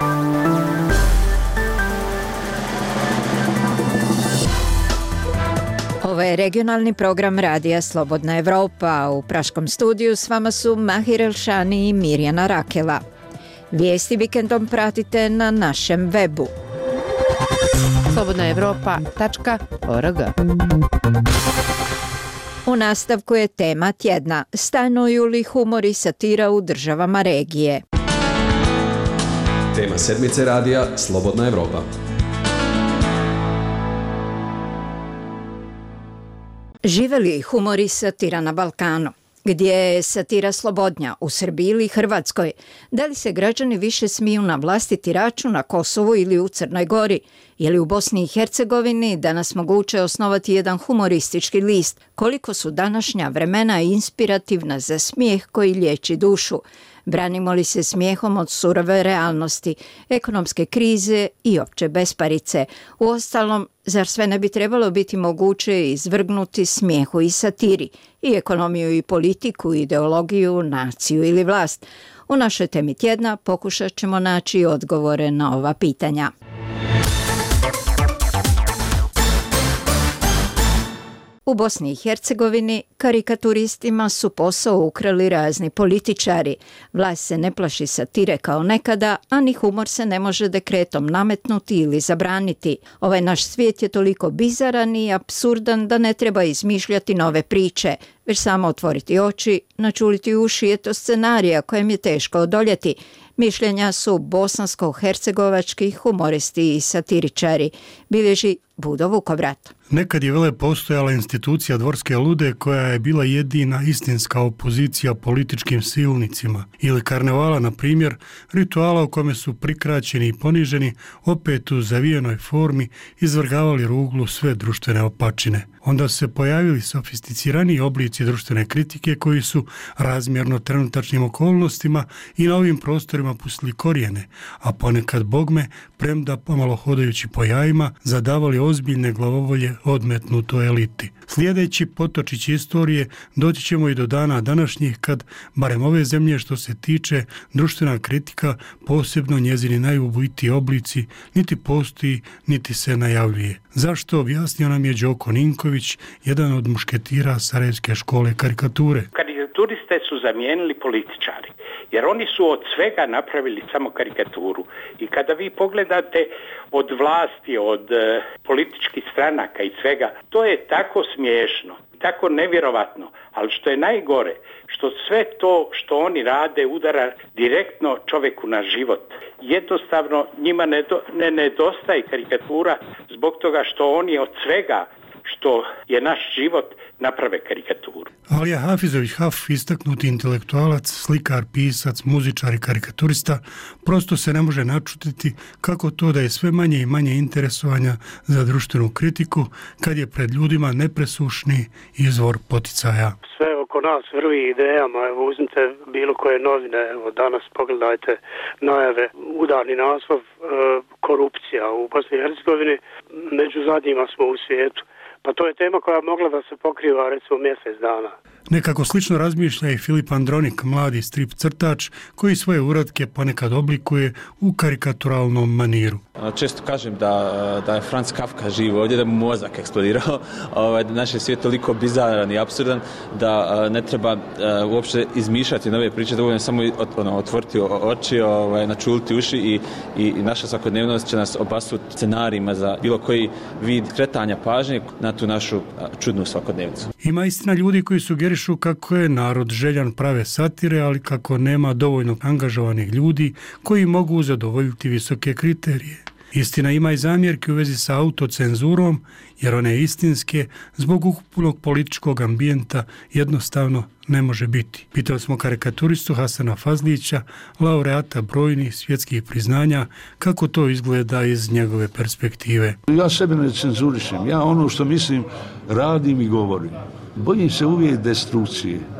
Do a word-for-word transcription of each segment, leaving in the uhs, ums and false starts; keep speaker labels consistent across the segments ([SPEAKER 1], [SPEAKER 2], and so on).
[SPEAKER 1] Ovo je regionalni program Radija Slobodna Evropa. U praškom studiju s vama su Mahir Elšani i Mirjana Rakela. Vijesti vikendom pratite na našem webu
[SPEAKER 2] slobodna evropa tačka org.
[SPEAKER 1] U nastavku je tema tjedna. Stanuju li humor i satira u državama regije?
[SPEAKER 3] Tema sedmice radija Slobodna Evropa.
[SPEAKER 1] Žive li humor i satira na Balkanu? Gdje je satira slobodnja, u Srbiji ili Hrvatskoj? Da li se građani više smiju na vlastiti račun na Kosovu ili u Crnoj Gori? Je li u Bosni i Hercegovini danas moguće osnovati jedan humoristički list? Koliko su današnja vremena inspirativna za smijeh koji liječi dušu? Branimo li se smijehom od surove realnosti, ekonomske krize i opće besparice? Uostalom, zar sve ne bi trebalo biti moguće izvrgnuti smijehu i satiri, i ekonomiju i politiku, ideologiju, naciju ili vlast? U našoj temi tjedna pokušat ćemo naći odgovore na ova pitanja. U Bosni i Hercegovini karikaturistima su posao ukrali razni političari. Vlast se ne plaši satire kao nekada, a ni humor se ne može dekretom nametnuti ili zabraniti. Ovaj naš svijet je toliko bizaran i apsurdan da ne treba izmišljati nove priče, već samo otvoriti oči, načuliti uši, je to scenarija kojem je teško odoljeti. Mišljenja su bosansko-hercegovački humoristi i satiričari, bilježi Budo Vukovrat.
[SPEAKER 4] Nekad je vele postojala institucija Dvorske lude koja je bila jedina istinska opozicija političkim silnicima. Ili karnevala, na primjer, rituala u kome su prikraćeni i poniženi, opet u zavijenoj formi izvrgavali ruglu sve društvene opačine. Onda su se pojavili sofisticiraniji oblici društvene kritike koji su razmjerno trenutačnim okolnostima i na ovim prostorima pustili korijene, a ponekad bogme, premda pomalo hodajući po jajima, zadavali ozbiljne glavovolje odmetnutoj eliti. Slijedeći potočić istorije doći ćemo i do dana današnjih kad, barem ove zemlje što se tiče, društvena kritika, posebno njezini najubojitiji oblici, niti postoji, niti se najavljuje. Zašto, objasnio nam je Đoko Ninković, jedan od mušketira Sarajevske škole karikature.
[SPEAKER 5] Karikaturiste su zamijenili političari, jer oni su od svega napravili samo karikaturu. I kada vi pogledate od vlasti, od e, političkih stranaka i svega, to je tako smiješno, tako nevjerovatno, ali što je najgore, što sve to što oni rade udara direktno čovjeku na život. Jednostavno njima ne, do, ne nedostaje karikatura zbog toga što oni od svega što je naš život naprave karikaturu.
[SPEAKER 4] Alija Hafizović Haf, istaknuti intelektualac, slikar, pisac, muzičar i karikaturista, prosto se ne može načutiti kako to da je sve manje i manje interesovanja za društvenu kritiku kad je pred ljudima nepresušni izvor poticaja.
[SPEAKER 6] Sve oko nas vrvi idejama, evo uzmite bilo koje novine, evo danas pogledajte najave, udarni naslov, e, korupcija u Bosni i Hercegovini, među zadnjima smo u svijetu. Pa to je tema koja mogla da se pokriva recimo mjesec dana.
[SPEAKER 4] Nekako slično razmišlja i Filip Andronik, mladi strip crtač koji svoje uratke ponekad oblikuje u karikaturalnom maniru.
[SPEAKER 7] Često kažem da, da je Franz Kafka živ ovdje, da mu mozak eksplodirao, da naš je svijet toliko bizaran i apsurdan da ne treba uopće izmišljati nove priče, dovoljno samo ono, otvoriti oči, ovaj, načuliti uši i, i, i naša svakodnevnost će nas obasuti scenarijima za bilo koji vid kretanja pažnje na tu našu čudnu svakodnevnicu.
[SPEAKER 4] Ima istina ljudi koji sugerišu kako je narod željan prave satire, ali kako nema dovoljno angažovanih ljudi koji mogu zadovoljiti visoke kriterije. Istina, ima i zamjerke u vezi sa autocenzurom, jer one istinske zbog ukupnog političkog ambijenta jednostavno ne može biti. Pitali smo karikaturistu Hasana Fazlića, laureata brojnih svjetskih priznanja, kako to izgleda iz njegove perspektive.
[SPEAKER 8] Ja sebe ne cenzurišem, ja ono što mislim radim i govorim. Bojim se uvijek destrukcije.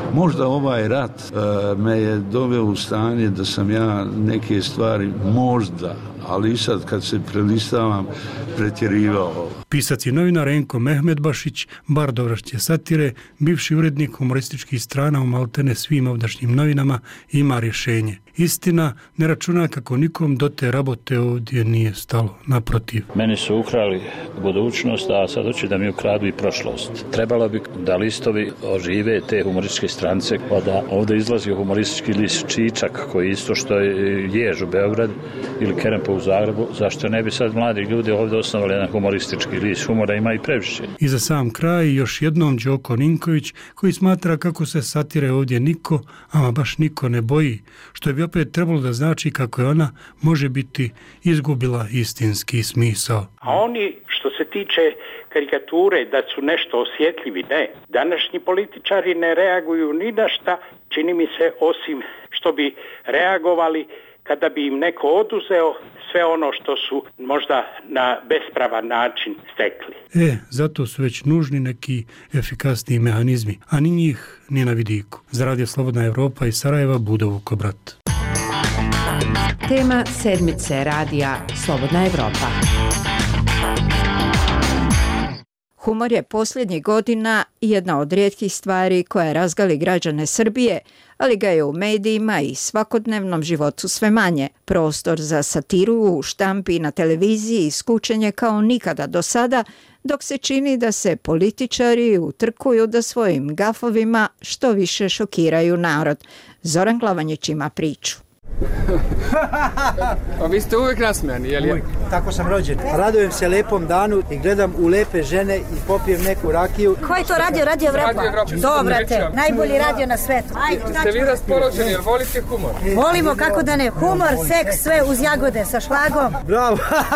[SPEAKER 8] Možda ovaj rat uh, me je doveo u stanje da sam ja neke stvari možda, ali i sad kad se prelistavam, pretjerivao.
[SPEAKER 4] Pisac i novinar Enko Mehmedbašić, bar dovršće satire, bivši urednik humorističkih strana u maltene svim ovdašnjim novinama, ima rješenje. Istina, ne računa kako nikom do te rabote ovdje nije stalo, naprotiv.
[SPEAKER 9] Meni su ukrali budućnost, a sad hoće da mi ukradu i prošlost. Trebalo bi da listovi ožive te humorističke strance, pa da ovdje izlazi humoristički list Čičak, koji isto što je Jež u Beogradu ili Kerempa u Zagrebu, zašto ne bi sad mladi ljudi ovdje osnovali jedan humoristički list? Humora ima i previše.
[SPEAKER 4] I za sam kraj još jednom Đoko Ninković, koji smatra kako se satire ovdje niko, ama baš niko ne boji, što je bi opet trebalo da znači kako je ona, može biti, izgubila istinski smisao.
[SPEAKER 5] A oni, što se tiče karikature, da su nešto osjetljivi, ne. Današnji političari ne reaguju ni na šta, čini mi se, osim što bi reagovali kada bi im neko oduzeo sve ono što su možda na bespravan način stekli.
[SPEAKER 4] E, zato su već nužni neki efikasniji mehanizmi, a ni njih ni na vidiku. Za Radio Slobodna Evropa iz Sarajeva, Budo Vukobrat.
[SPEAKER 2] Tema sedmice radija Slobodna Evropa.
[SPEAKER 1] Humor je posljednjih godina jedna od rijetkih stvari koja razgali građane Srbije, ali ga je u medijima i svakodnevnom životu sve manje. Prostor za satiru u štampi i na televiziji iskučen je kao nikada do sada, dok se čini da se političari utrkuju da svojim gafovima što više šokiraju narod. Zoran Glavanjić ima priču.
[SPEAKER 10] A vi ste uvijek nasmijani, jel je?
[SPEAKER 11] Uvijek, tako sam rođen. Radujem se lepom danu i gledam u lepe žene i popijem neku rakiju.
[SPEAKER 12] Ko je to radio? Radio Evropa? Dobro te, najbolji radio na svetu. Ajde,
[SPEAKER 10] ste vi raspoloženi, jel volite humor?
[SPEAKER 12] Volimo, kako da ne. Humor, seks, sve uz jagode sa šlagom.
[SPEAKER 11] Bravo!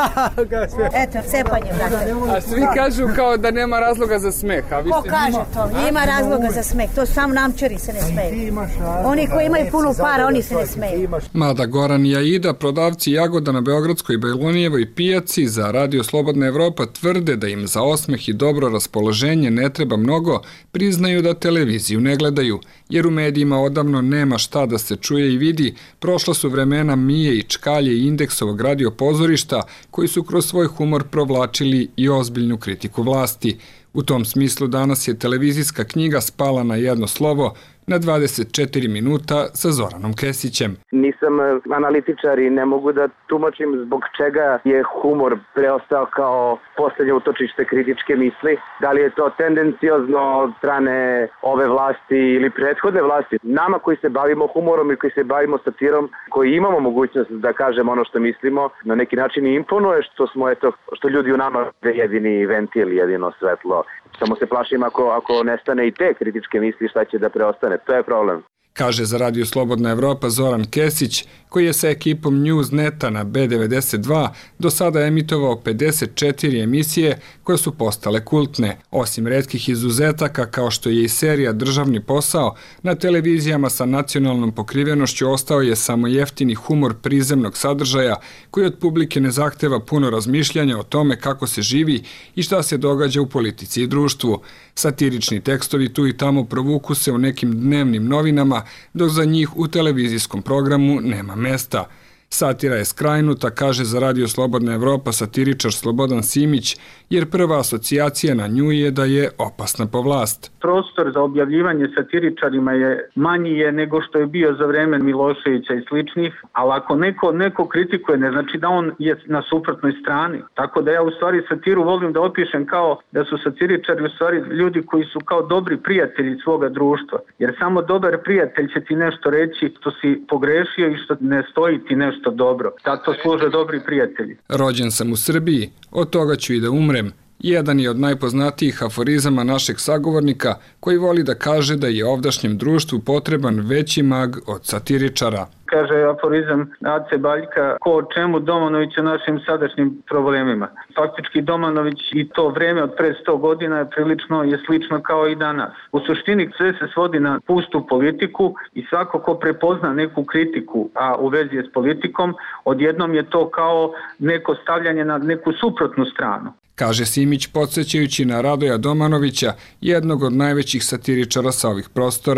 [SPEAKER 12] Eto, cepanje, brate.
[SPEAKER 10] A svi kažu kao da nema razloga za smeh. A vi
[SPEAKER 12] Ko kaže to? Ima razloga za smeh. To samo namčari se ne smeju. Oni koji imaju puno para, oni se ne smeju.
[SPEAKER 10] Mada Goran i Aida, prodavci jagoda na Beogradskoj i Bajlonijevoj pijaci za Radio Slobodna Evropa, tvrde da im za osmeh i dobro raspoloženje ne treba mnogo, priznaju da televiziju ne gledaju, jer u medijima odavno nema šta da se čuje i vidi. Prošla su vremena Mije i Čkalje i Indeksovog radio pozorišta, koji su kroz svoj humor provlačili i ozbiljnu kritiku vlasti. U tom smislu danas je televizijska knjiga spala na jedno slovo, na dvadeset četiri minuta sa Zoranom Kesićem.
[SPEAKER 13] Nisam analitičar i ne mogu da tumačim zbog čega je humor preostao kao posljednje utočište kritičke misli. Da li je to tendenciozno od strane ove vlasti ili prethodne vlasti. Nama koji se bavimo humorom i koji se bavimo satirom, koji imamo mogućnost da kažemo ono što mislimo, na neki način imponuje što smo, eto, što ljudi u nama jedini ventil, jedino svetlo. Samo se plašim ako, ako nestane i te kritičke misli, šta će da preostane. To je problem.
[SPEAKER 10] Kaže za Radio Slobodna Evropa Zoran Kesić, koji je sa ekipom Newsneta na B devedeset dva do sada emitovao pedeset četiri emisije koje su postale kultne. Osim retkih izuzetaka kao što je i serija Državni posao, na televizijama sa nacionalnom pokrivenošću ostao je samo jeftini humor prizemnog sadržaja koji od publike ne zahteva puno razmišljanja o tome kako se živi i šta se događa u politici i društvu. Satirični tekstovi tu i tamo provuku se u nekim dnevnim novinama, dok za njih u televizijskom programu nema mesta. Satira je skrajnuta, kaže za Radio Slobodna Evropa satiričar Slobodan Simić, jer prva asocijacija na nju je da je opasna po vlast.
[SPEAKER 14] Prostor za objavljivanje satiričarima je manji je nego što je bio za vreme Miloševića i sličnih, ali ako neko, neko kritikuje, ne znači da on je na suprotnoj strani. Tako da ja u stvari satiru volim da opišem kao da su satiričari u stvari ljudi koji su kao dobri prijatelji svoga društva. Jer samo dobar prijatelj će ti nešto reći što si pogrešio i što ne stoji ti nešto dobro. Zato služe dobri prijatelji.
[SPEAKER 10] Rođen sam u Srbiji, od toga ću i da umrem. Jedan je od najpoznatijih aforizama našeg sagovornika koji voli da kaže da je ovdašnjem društvu potreban veći mag od satiričara.
[SPEAKER 14] Kaže aforizam Ace Baljka, ko o čemu Domanović o našim sadašnjim problemima. Faktički Domanović i to vreme od pre sto godina je prilično je slično kao i danas. U suštini sve se svodi na pustu politiku i svako ko prepozna neku kritiku, a u vezi je s politikom, odjednom je to kao neko stavljanje na neku suprotnu stranu.
[SPEAKER 10] Kaže Simić podsjećajući na Radoja Domanovića, jednog od najvećih satiričara sa ovih prostora.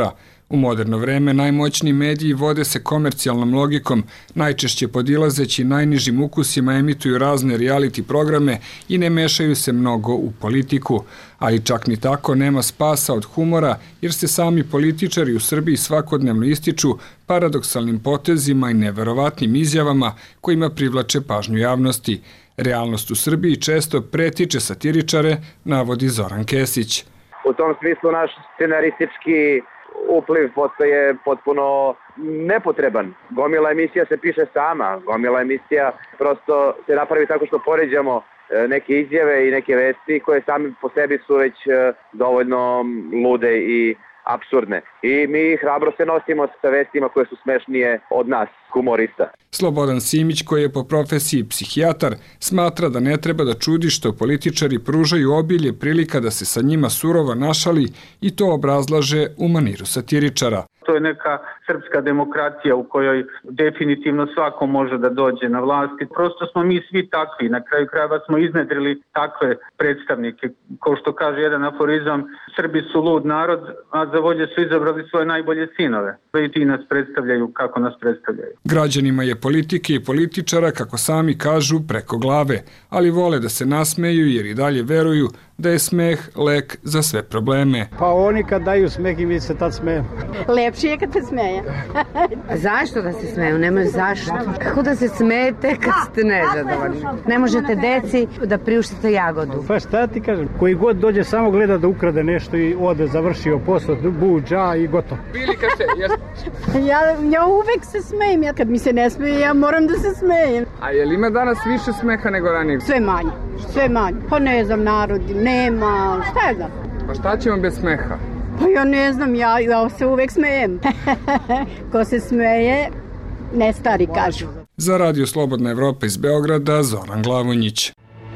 [SPEAKER 10] U moderno vreme najmoćniji mediji vode se komercijalnom logikom, najčešće podilazeći najnižim ukusima emituju razne reality programe i ne mešaju se mnogo u politiku. Ali čak ni tako nema spasa od humora, jer se sami političari u Srbiji svakodnevno ističu paradoksalnim potezima i neverovatnim izjavama kojima privlače pažnju javnosti. Realnost u Srbiji često pretiče satiričare, navodi Zoran Kesić.
[SPEAKER 13] U tom smislu naš scenaristički upliv postaje potpuno nepotreban. Gomila emisija se piše sama, gomila emisija prosto se napravi tako što poređamo neke izjave i neke vesti koje sami po sebi su već dovoljno lude i apsurdne. I mi hrabro se nosimo sa vestima koje su smešnije od nas, humorista.
[SPEAKER 10] Slobodan Simić, koji je po profesiji psihijatar, smatra da ne treba da čudi što političari pružaju obilje prilika da se sa njima surovo našali i to obrazlaže u maniru satiričara.
[SPEAKER 14] To je neka srpska demokratija u kojoj definitivno svako može da dođe na vlast. Prosto smo mi svi takvi. Na kraju krajeva smo iznedrili takve predstavnike. Kao što kaže jedan aforizam, Srbi su lud narod, a za vođe su izabrali svoje najbolje sinove. I ti nas predstavljaju kako nas predstavljaju.
[SPEAKER 10] Građanima je politike i političara, kako sami kažu, preko glave, ali vole da se nasmeju jer i dalje veruju da je smeh lek za sve probleme.
[SPEAKER 11] Pa oni kad daju smeh i mi se tad smeju.
[SPEAKER 15] Lepši je kad se smeje. A zašto da se smeju? Nemaju zašto. Kako da se smete kad ste nezadovoljni? Ne možete deci da priuštite jagodu.
[SPEAKER 11] Pa šta ti kažem? Koji god dođe samo gleda da ukrade nešto i ode, završio posao, buđa i gotovo.
[SPEAKER 15] ja, ja uvek se smejem. Ja, kad mi se ne smeje, ja moram da se smejem.
[SPEAKER 10] A je li ima danas više smeha nego ranije?
[SPEAKER 15] Sve manje. Sve manje. Pa ne znam, narod nema. Šta je znam?
[SPEAKER 10] Pa šta ćemo bez smeha?
[SPEAKER 15] Pa ja ne znam, ja, ja se uvek smejem. Ko se smeje, ne stari kažu.
[SPEAKER 10] Za Radio Slobodna Evropa iz Beograda, Zoran Glavonjić.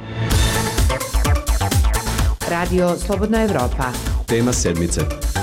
[SPEAKER 2] Radio Slobodna Evropa.
[SPEAKER 3] Tema sedmice.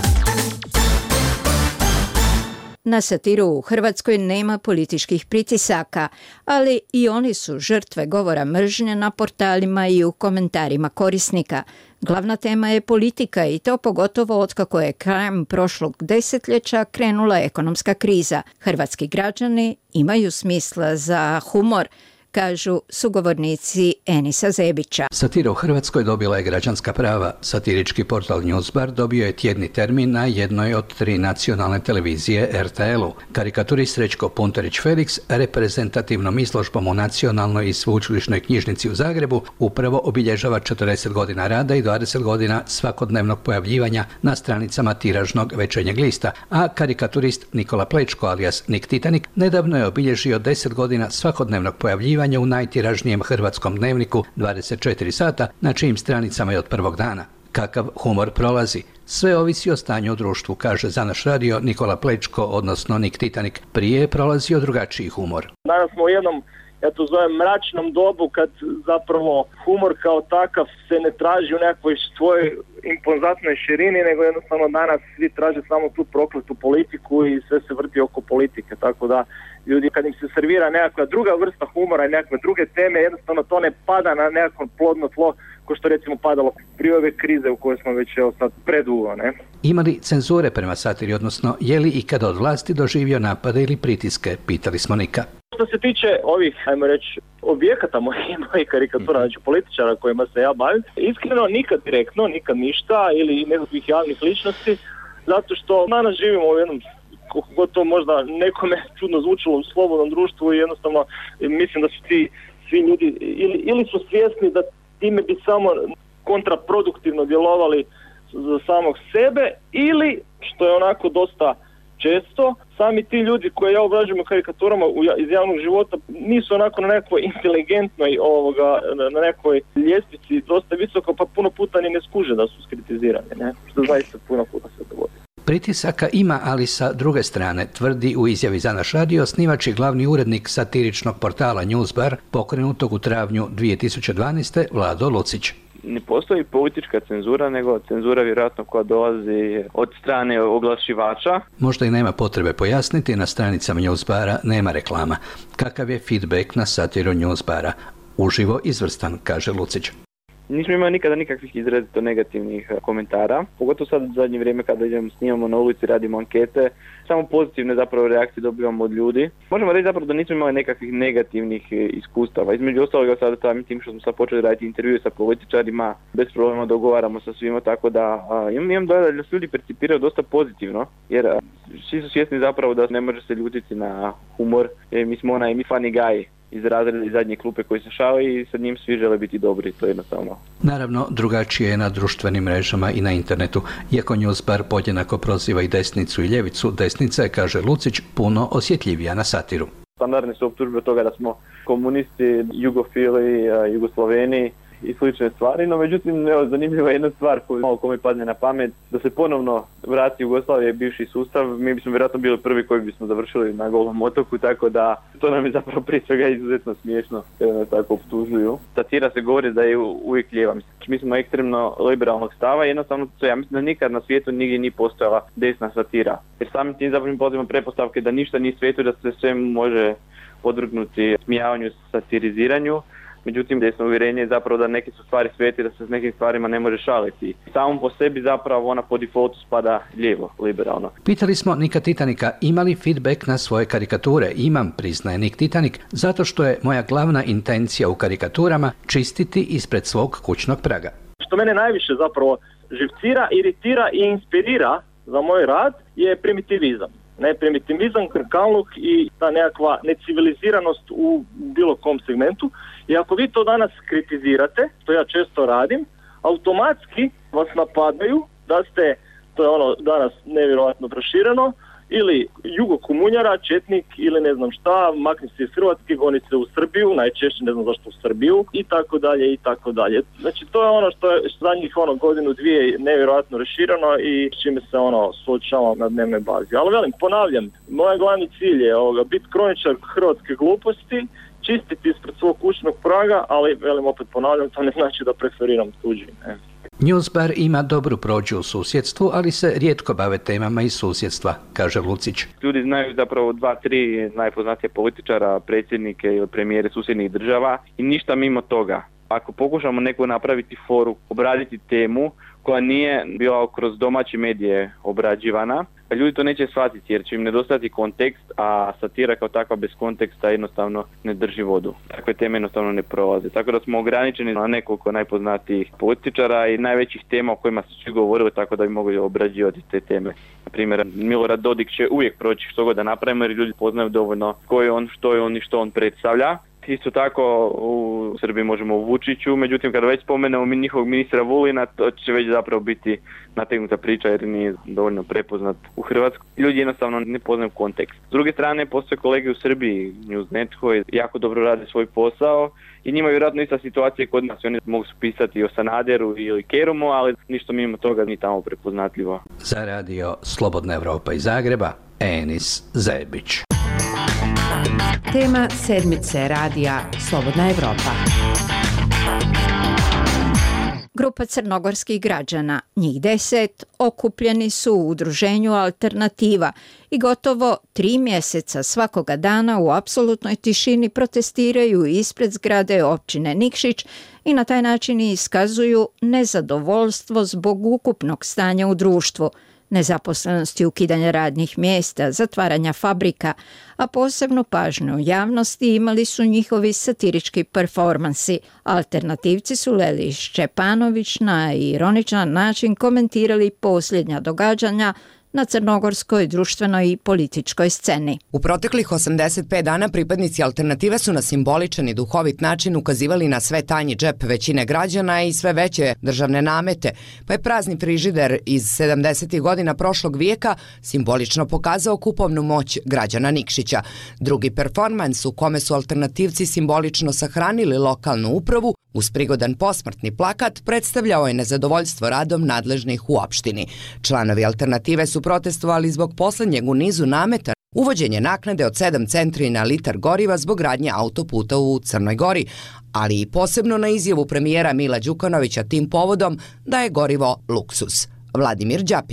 [SPEAKER 1] Na satiru u Hrvatskoj nema političkih pritisaka, ali i oni su žrtve govora mržnje na portalima i u komentarima korisnika. Glavna tema je politika i to pogotovo otkako je krajem prošlog desetljeća krenula ekonomska kriza. Hrvatski građani imaju smisla za humor, kažu sugovornici Enisa Zebića.
[SPEAKER 16] Satira u Hrvatskoj dobila je građanska prava. Satirički portal Newsbar dobio je tjedni termin na jednoj od tri nacionalne televizije R T L-u. Karikaturist Srećko Punterić Felix reprezentativnom izložbom u Nacionalnoj i sveučilišnoj knjižnici u Zagrebu upravo obilježava četrdeset godina rada i dvadeset godina svakodnevnog pojavljivanja na stranicama tiražnog Večernjeg lista, a karikaturist Nikola Plečko alias Nik Titanik nedavno je obilježio deset godina svakodnevnog pojavljivanja u najtiražnijem hrvatskom dnevniku dvadeset četiri sata, na čijim stranicama je od prvog dana. Kakav humor prolazi? Sve ovisi o stanju u društvu, kaže za naš radio Nikola Plečko, odnosno Nik Titanik. Prije je prolazio drugačiji humor.
[SPEAKER 17] Danas smo u jednom, ja to zovem, mračnom dobu kad zapravo humor kao takav se ne traži u nekoj svojoj impozantnoj širini, nego jednostavno danas svi traže samo tu prokletu politiku i sve se vrti oko politike, tako da ljudi kad im se servira nekakva druga vrsta humora i nekakve druge teme, jednostavno to ne pada na nekako plodno tlo ko što recimo padalo prije ove krize u kojoj smo već evo sad predugo, ne?
[SPEAKER 16] Ima li cenzure prema satiri, odnosno je li ikada od vlasti doživio napade ili pritiske, pitali smo Nika.
[SPEAKER 17] Što se tiče ovih, ajmo reći, objekata mojih, mojih karikatura, znači političara kojima se ja bavim, iskreno nikad direktno, nikad ništa ili nekakvih javnih ličnosti, zato što danas živimo u jednom, koliko god to možda nekome čudno zvučilo, u slobodnom društvu i jednostavno mislim da su ti svi ljudi ili, ili su svjesni da time bi samo kontraproduktivno djelovali za samog sebe ili, što je onako dosta često, sami ti ljudi koje ja obrađujem u karikaturama iz javnog života nisu onako na nekoj inteligentnoj ovoga, na nekoj ljestvici dosta visoko, pa puno puta ni ne skuže da su skritizirani, ne? Što zaista puno puta se dogodi.
[SPEAKER 16] Pritisaka ima, ali sa druge strane, tvrdi u izjavi za naš radio osnivač i glavni urednik satiričnog portala Newsbar, pokrenutog u travnju dvije tisuće dvanaeste. Vlado Lucić.
[SPEAKER 18] Ne postoji politička cenzura, nego cenzura vjerojatno koja dolazi od strane oglašivača.
[SPEAKER 16] Možda i nema potrebe pojasniti, na stranicama Newsbara nema reklama. Kakav je feedback na satiru Newsbara? Uživo izvrstan, kaže Lucić.
[SPEAKER 18] Nismo imali nikada nikakvih izrazito negativnih komentara, pogotovo sad u zadnje vrijeme kada idemo, snimamo na ulici, radimo ankete, samo pozitivne zapravo reakcije dobivamo od ljudi. Možemo reći zapravo da nismo imali nekakvih negativnih iskustava. Između ostaloga sada samim tim što smo sad počeli raditi intervjue sa političarima, bez problema dogovaramo sa svima, tako da a, imam, imam dojam da ljudi percipiraju dosta pozitivno, jer a, svi su svjesni zapravo da ne može se ljutiti na humor, jer mi smo onaj mi funny guy iz razreda iz zadnje klupe koji se šale i sa njim svi žele biti dobri, to je jednostavno.
[SPEAKER 16] Naravno, drugačije je na društvenim mrežama i na internetu. Iako Newsbar podjednako proziva i desnicu i ljevicu, desnica je, kaže Lucić, puno osjetljivija na satiru.
[SPEAKER 18] Standardne su optužbe od toga da smo komunisti, jugofili, jugosloveni i slične stvari, no međutim evo, zanimljiva je jedna stvar koju malo kome padne na pamet, da se ponovno vrati Jugoslavije bivši sustav, mi bismo vjerojatno bili prvi koji bismo završili na Golom otoku, tako da to nam je zapravo prije svega izuzetno smiješno kada nas tako optužuju. Satira se govori da je uvijek lijeva, mi smo ekstremno liberalnog stava i jednostavno to ja mislim da nikad na svijetu nigdje nije postojala desna satira, jer samim tim zapravo mi pozivamo pretpostavke da ništa nije svijetu, da se sve može podvrgnuti smijavanju, satiriziranju. Međutim, desno uvjerenje je zapravo da neke su stvari sveti, da se s nekim stvarima ne može šaliti. Samom po sebi zapravo ona po defaultu spada lijevo, liberalno.
[SPEAKER 16] Pitali smo Nika Titanika ima li feedback na svoje karikature. Imam, priznaje Nik Titanik, zato što je moja glavna intencija u karikaturama čistiti ispred svog kućnog praga.
[SPEAKER 17] Što mene najviše zapravo živcira, iritira i inspirira za moj rad je primitivizam. Ne, primitivizam, krkaluk i ta nekakva neciviliziranost u bilo kom segmentu. I ako vi to danas kritizirate, to ja često radim, automatski vas napadaju da ste, to je ono danas nevjerojatno prošireno, ili jugokomunjara, četnik ili ne znam šta, makni se iz Hrvatske, goni se u Srbiju, najčešće ne znam zašto u Srbiju i tako dalje i tako dalje. Znači to je ono što je zadnjih ono godinu dvije nevjerojatno rašireno i s čime se ono suočavamo na dnevnoj bazi. Ali velim, ponavljam, moj glavni cilj je ovoga, biti kroničar hrvatske gluposti, čistiti ispred svog kućnog praga, ali velim opet ponavljam, to ne znači da preferiram tuđi. Ne.
[SPEAKER 16] Newsbar ima dobru prođu u susjedstvu, ali se rijetko bave temama iz susjedstva, kaže Lucić.
[SPEAKER 18] Ljudi znaju zapravo dva, tri najpoznatije političara, predsjednike ili premijere susjednih država i ništa mimo toga. Ako pokušamo neko napraviti foru, obraditi temu koja nije bila kroz domaće medije obrađivana, ljudi to neće shvatiti jer će im nedostati kontekst, a satira kao takva bez konteksta jednostavno ne drži vodu. Takve teme jednostavno ne prolaze. Tako da smo ograničeni na nekoliko najpoznatijih političara i najvećih tema o kojima su svi govorili, tako da bi mogli obrađivati te teme. Na primjer, Milorad Dodik će uvijek proći što god da napravimo jer ljudi poznaju dovoljno ko je on, što je on i što on predstavlja. Isto tako u Srbiji možemo u Vučiću, međutim kada već spomenemo mi njihovog ministra Vulina, to će već zapravo biti nategnuta priča jer nije dovoljno prepoznat u Hrvatskoj. Ljudi jednostavno ne poznaju kontekst. S druge strane, postoje kolege u Srbiji, Newsnet, koji jako dobro rade svoj posao i njima je vjerojatno ista situacija kod nas. Oni mogu pisati o Sanaderu ili Kerumu, ali ništa mimo toga nije tamo prepoznatljivo.
[SPEAKER 16] Za radio Slobodna Evropa iz Zagreba, Enis Zebić.
[SPEAKER 2] Tema sedmice radija Slobodna Evropa.
[SPEAKER 1] Grupa crnogorskih građana, njih deset, okupljeni su u udruženju Alternativa i gotovo tri mjeseca svakoga dana u apsolutnoj tišini protestiraju ispred zgrade općine Nikšić i na taj način iskazuju nezadovoljstvo zbog ukupnog stanja u društvu, nezaposlenosti, ukidanja radnih mjesta, zatvaranja fabrika, a posebnu pažnju javnosti imali su njihovi satirički performansi. Alternativci su Leli Šćepanović na ironičan način komentirali posljednja događanja na crnogorskoj društvenoj i političkoj sceni.
[SPEAKER 19] U proteklih osamdeset pet dana pripadnici Alternative su na simboličan i duhovit način ukazivali na sve tanji džep većine građana i sve veće državne namete, pa je prazni frižider iz sedamdesetih godina prošlog vijeka simbolično pokazao kupovnu moć građana Nikšića. Drugi performans u kome su alternativci simbolično sahranili lokalnu upravu uz prigodan posmrtni plakat predstavljao je nezadovoljstvo radom nadležnih u opštini. Članovi Alternative su protestovali zbog posljednjeg u nizu nameta uvođenje naknade od sedam centri na litar goriva zbog gradnje autoputa u Crnoj Gori, ali i posebno na izjavu premijera Mila Đukanovića tim povodom da je gorivo luksuz. Vladimir Đapić.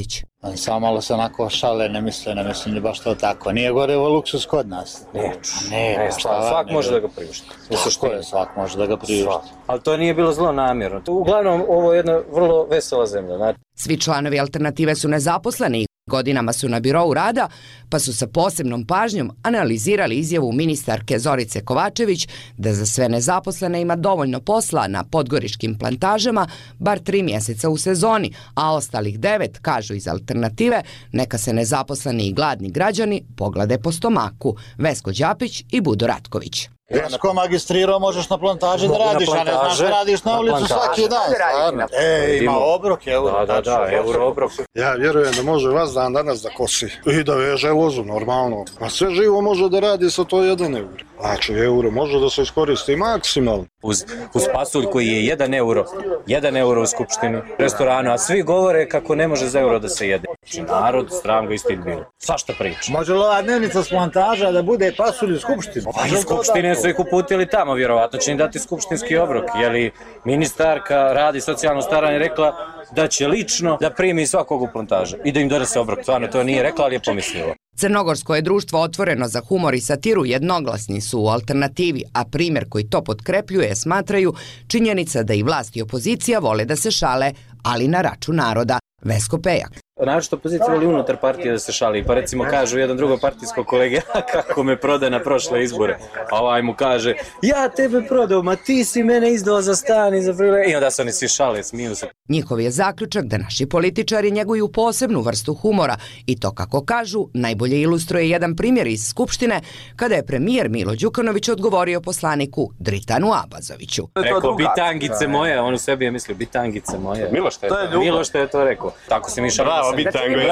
[SPEAKER 20] Samo malo se onako šale, ne misle, ne mislim ni baš to tako. Nije gore ovo luksus kod nas.
[SPEAKER 21] Neću.
[SPEAKER 20] Ne,
[SPEAKER 21] ne, svak, svak može da ga priušti.
[SPEAKER 20] Svako je, svak može da ga priušti.
[SPEAKER 21] Ali to nije bilo zlo namjerno. Uglavnom, ovo je jedna vrlo vesela zemlja. Znači.
[SPEAKER 19] Svi članovi Alternative su nezaposleni. Godinama su na birou rada, pa su sa posebnom pažnjom analizirali izjavu ministarke Zorice Kovačević da za sve nezaposlene ima dovoljno posla na podgoričkim plantažama, bar tri mjeseca u sezoni, a ostalih devet, kažu iz Alternative, neka se nezaposleni i gladni građani poglade po stomaku. Vesko Đapić i Budo Ratković.
[SPEAKER 20] Vesko magistrirao možeš na plantaži da radiš, a ne znaš da radiš na ulicu svaki dan. E, ima obrok, euro.
[SPEAKER 21] Da, da, da, euro obrok.
[SPEAKER 22] Ja vjerujem da može vas dan danas da kosi i da veže lozu, normalno. A sve živo može da radi sa to jedan euro. Znači, euro može da se iskoristi maksimalno.
[SPEAKER 21] Uz, uz pasulj koji je jedan euro, jedan euro u skupštini, restoranu, a svi govore kako ne može za euro da se jede. Znači, narod, stram ga istit bilo. Svašta priča.
[SPEAKER 20] Može li ova dnevnica s plantaža da bude pasulj u skupštini?
[SPEAKER 21] Pa iz skupštine su ih uputili tamo, vjerovatno će im dati skupštinski obrok. Jeli ministarka radi socijalno staranje rekla da će lično da primi svakog u plantaže i da im donese obrok. Stvarno to nije rekla, ali je pomislila.
[SPEAKER 19] Crnogorsko je društvo otvoreno za humor i satiru, jednoglasni su u Alternativi, a primjer koji to potkrepljuje smatraju činjenica da i vlast i opozicija vole da se šale, ali na račun naroda. Vesko Pejak.
[SPEAKER 21] Naravno opozicija voli unutar partije da se šali, pa recimo kažu jedan drugo partijsko kolege kako me prode na prošle izbore, a ovaj mu kaže ja tebe prodao, ma ti si mene izdao za stan i za prile, i onda se oni svi šale, smiju se.
[SPEAKER 19] Njihov je zaključak da naši političari njeguju posebnu vrstu humora i to, kako kažu, najbolje ilustruje jedan primjer iz Skupštine kada je premijer Milo Đukanović odgovorio poslaniku Dritanu Abazoviću.
[SPEAKER 21] Rekao bitangice moje, on u sebi je mislio bitangice moje.
[SPEAKER 22] Miloš te je to,
[SPEAKER 21] Miloš te je to rekao. Tako se mi šalimo.
[SPEAKER 22] Bitangue.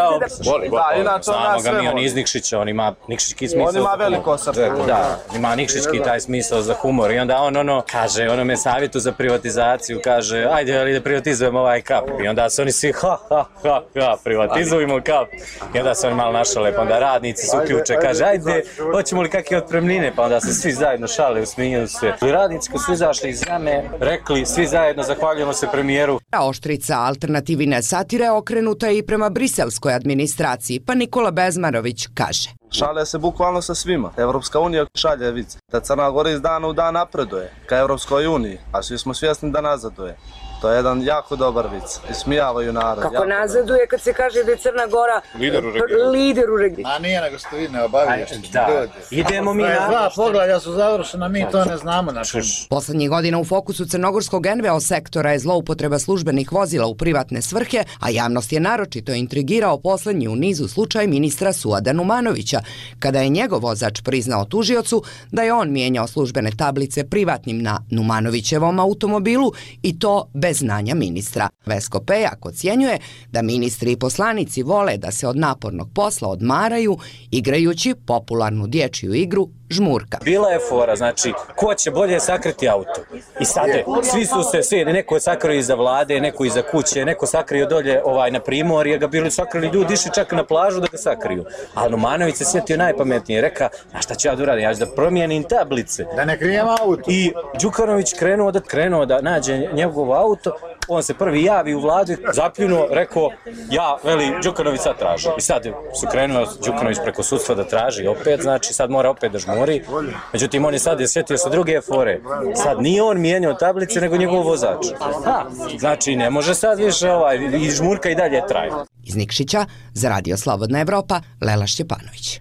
[SPEAKER 21] Znamo ga mi, on iz Nikšića, on ima nikšićki smisao.
[SPEAKER 22] On ima veliko srce.
[SPEAKER 21] Da, ima nikšićki taj smisao za humor i onda on ono kaže, ono me savjetu za privatizaciju, kaže, ajde ali da privatizujemo ovaj kap. I onda se oni svi ha ha ha ha, privatizujemo kap. I onda se oni malo našale, pa onda radnici se uključe, kaže, ajde, hoćemo li kakve otpremnine, pa onda se svi zajedno šale, usmiju se. I radnici koji su izašli iz jame, rekli, svi zajedno zahvaljujemo se premijeru.
[SPEAKER 19] Oštrica alternativine satire okrenuta je i prema briselskoj administraciji, pa Nikola Bezmarović kaže.
[SPEAKER 23] Šale se bukvalno sa svima. Evropska unija šalje vic da Crna Gora iz dana u dan napreduje ka Evropskoj uniji, a svi smo svjesni da nazaduje. To je jedan jako dobar vic. Ismijavaju narod.
[SPEAKER 15] Kako nazaduje kad se kaže da je Crna Gora
[SPEAKER 22] lider u regionu?
[SPEAKER 15] Lider u regionu.
[SPEAKER 20] A nije, nego ste vi ne obaviješteni.
[SPEAKER 21] Da, idemo mi na...
[SPEAKER 20] Dva poglavlja su završena, mi to ne znamo.
[SPEAKER 19] Poslednjih godina u fokusu crnogorskog en ve o sektora je zloupotreba službenih vozila u privatne svrhe, a javnost je naročito intrigirao poslednji u nizu slučaj ministra Suada Numanovića, kada je njegov vozač priznao tužiocu da je on mijenjao službene tablice privatnim na Numanovićevom automobilu i to bez znanja ministra. Vesko Pejak ocjenjuje da ministri i poslanici vole da se od napornog posla odmaraju igrajući popularnu dječju igru žmurka.
[SPEAKER 21] Bila je fora, znači, ko će bolje sakriti auto? I sade, svi su se, svi, neko je sakrio iza vlade, neko iza kuće, neko sakrio dolje ovaj, na primorje, ga bili sakrili ljudi, išli čak na plažu da ga sakriju. Ali Numanović se sjetio najpametnije, reka, a šta ću ja da uradim, ja ću da promijenim tablice.
[SPEAKER 20] Da ne krijem auto.
[SPEAKER 21] I Đukanović krenuo da, krenuo da nađe njegov auto, on se prvi javi u vladu, zapljunuo, rekao, ja, veli, Đukanović sad traži. I sad su krenuo Đukanović preko sudstva da traži opet, znači sad mora opet da žmuri. Međutim, on je sad je sjetio sa druge fore. Sad nije on mijenjao tablice, nego njegov vozač. Ha, znači ne može sad više ovaj, i žmurka i dalje traje.
[SPEAKER 19] Iz Nikšića, za Radio Slobodna Evropa, Lela Šćepanović.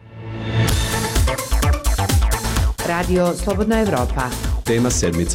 [SPEAKER 2] Radio Slobodna Evropa.
[SPEAKER 3] Tema sedmice.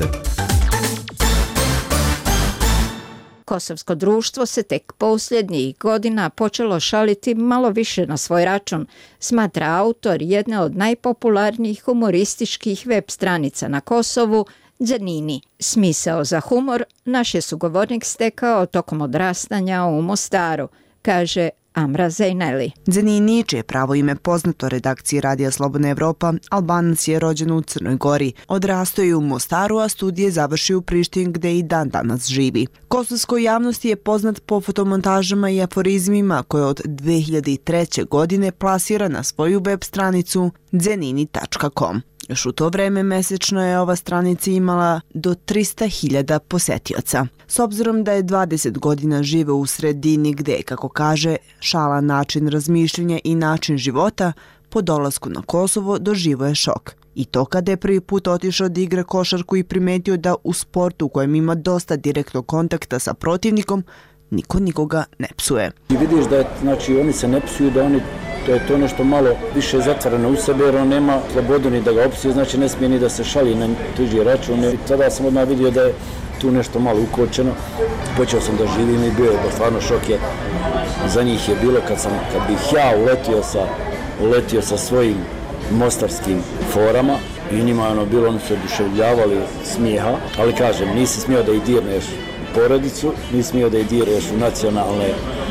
[SPEAKER 1] Kosovsko društvo se tek posljednjih godina počelo šaliti malo više na svoj račun, smatra autor jedne od najpopularnijih humorističkih web stranica na Kosovu, Dzenini. Smisao za humor naš je sugovornik stekao tokom odrastanja u Mostaru, kaže Amra Zejneli.
[SPEAKER 24] Dzenini, čije pravo ime poznato redakciji Radija Slobodna Evropa, Albanac je rođen u Crnoj Gori. Odrastao je u Mostaru, a studije završio u Prištini gde i dan danas živi. Kosovskoj javnosti je poznat po fotomontažama i aforizmima koje od dve hiljade treće. godine plasira na svoju web stranicu dzenini tačka com. Još u to vreme mesečno je ova stranica imala do trista hiljada posetioca. S obzirom da je dvadeset godina žive u sredini gde, kako kaže, šala način razmišljanja i način života, po dolasku na Kosovo doživo je šok. I to kada je prvi put otišao da igra košarku i primetio da u sportu u kojem ima dosta direktnog kontakta sa protivnikom, niko nikoga ne psuje.
[SPEAKER 6] I vidiš da je, znači, oni se ne psuju, da oni, to je to nešto malo više zatvoreno u sebe, jer on nema slobodu ni da ga opsuje, znači ne smije ni da se šali na tuđi račun. I tada sam odmah vidio da je tu nešto malo ukočeno. Počeo sam da živim i bio je da stvarno šok je. Za njih je bilo kad sam, kad bih ja uletio sa, uletio sa svojim mostarskim forama i njima ono bilo, oni su oduševljavali smijeha, ali kažem, nisi smio da ih dirneš u porodicu, nisi smio da ih dirneš u nacionalne,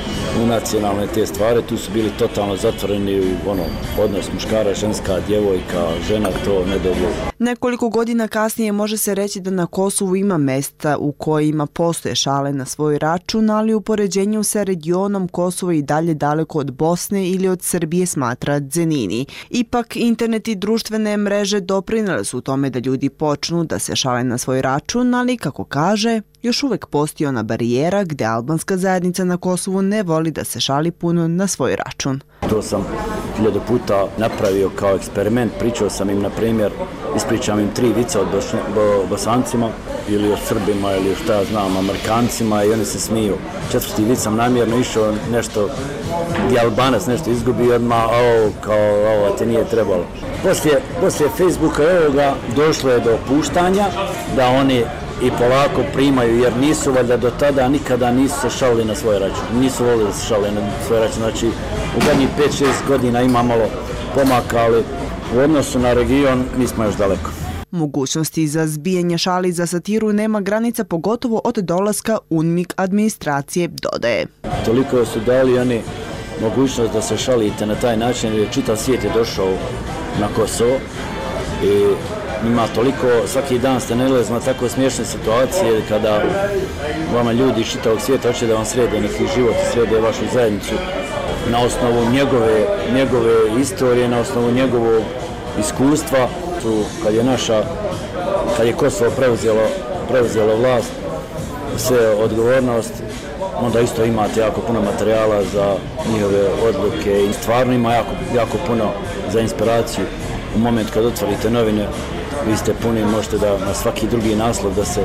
[SPEAKER 6] u nacionalne te stvari, tu su bili totalno zatvoreni u ono, odnos muškara, ženska, djevojka, žena, to ne dobro.
[SPEAKER 24] Nekoliko godina kasnije može se reći da na Kosovu ima mesta u kojima postoje šale na svoj račun, ali u poređenju sa regionom Kosovo i dalje daleko od Bosne ili od Srbije, smatra Dzenini. Ipak, internet i društvene mreže doprinele su u tome da ljudi počnu da se šale na svoj račun, ali, kako kaže, još uvek postoji ona barijera gde albanska zajednica na Kosovu ne voli da se šali puno na svoj račun.
[SPEAKER 6] To sam hiljadu puta napravio kao eksperiment, pričao sam im, na primjer, ispričam im tri vica od Bosancima ili o Srbima ili šta ja znam, Amerikancima, i oni se smiju. Četvrti vic sam namjerno išao nešto, gdje Albanac nešto izgubi, odmah, ovo, kao, ovo, te nije trebalo. Poslije, poslije Facebooka i ovoga došlo je do opuštanja da oni i polako primaju, jer nisu valjda do tada nikada nisu se šalili na svoj račun. Nisu volili da se šalili na svoj račun. Znači, u zadnjih pet šest godina ima malo pomaka, ali u odnosu na region mi smo još daleko.
[SPEAKER 24] Mogućnosti za zbijanje šali za satiru nema granica, pogotovo od dolaska UNMIK administracije, dodaje.
[SPEAKER 6] Toliko su dali oni mogućnost da se šalite na taj način, jer čitav svijet je došao na Kosovo i ima toliko, svaki dan ste nalazili na tako smiješne situacije kada vama ljudi iz čitavog svijeta hoće da vam srede neki život i srede vašu zajednicu na osnovu njegove, njegove istorije, na osnovu njegovog iskustva. Tu, kad je naša, kad je Kosovo preuzelo, preuzelo vlast, sve odgovornost, onda isto imate jako puno materijala za njihove odluke i stvarno ima jako, jako puno za inspiraciju. U moment kad otvorite novine, vi ste puni, možete da na svaki drugi naslov da se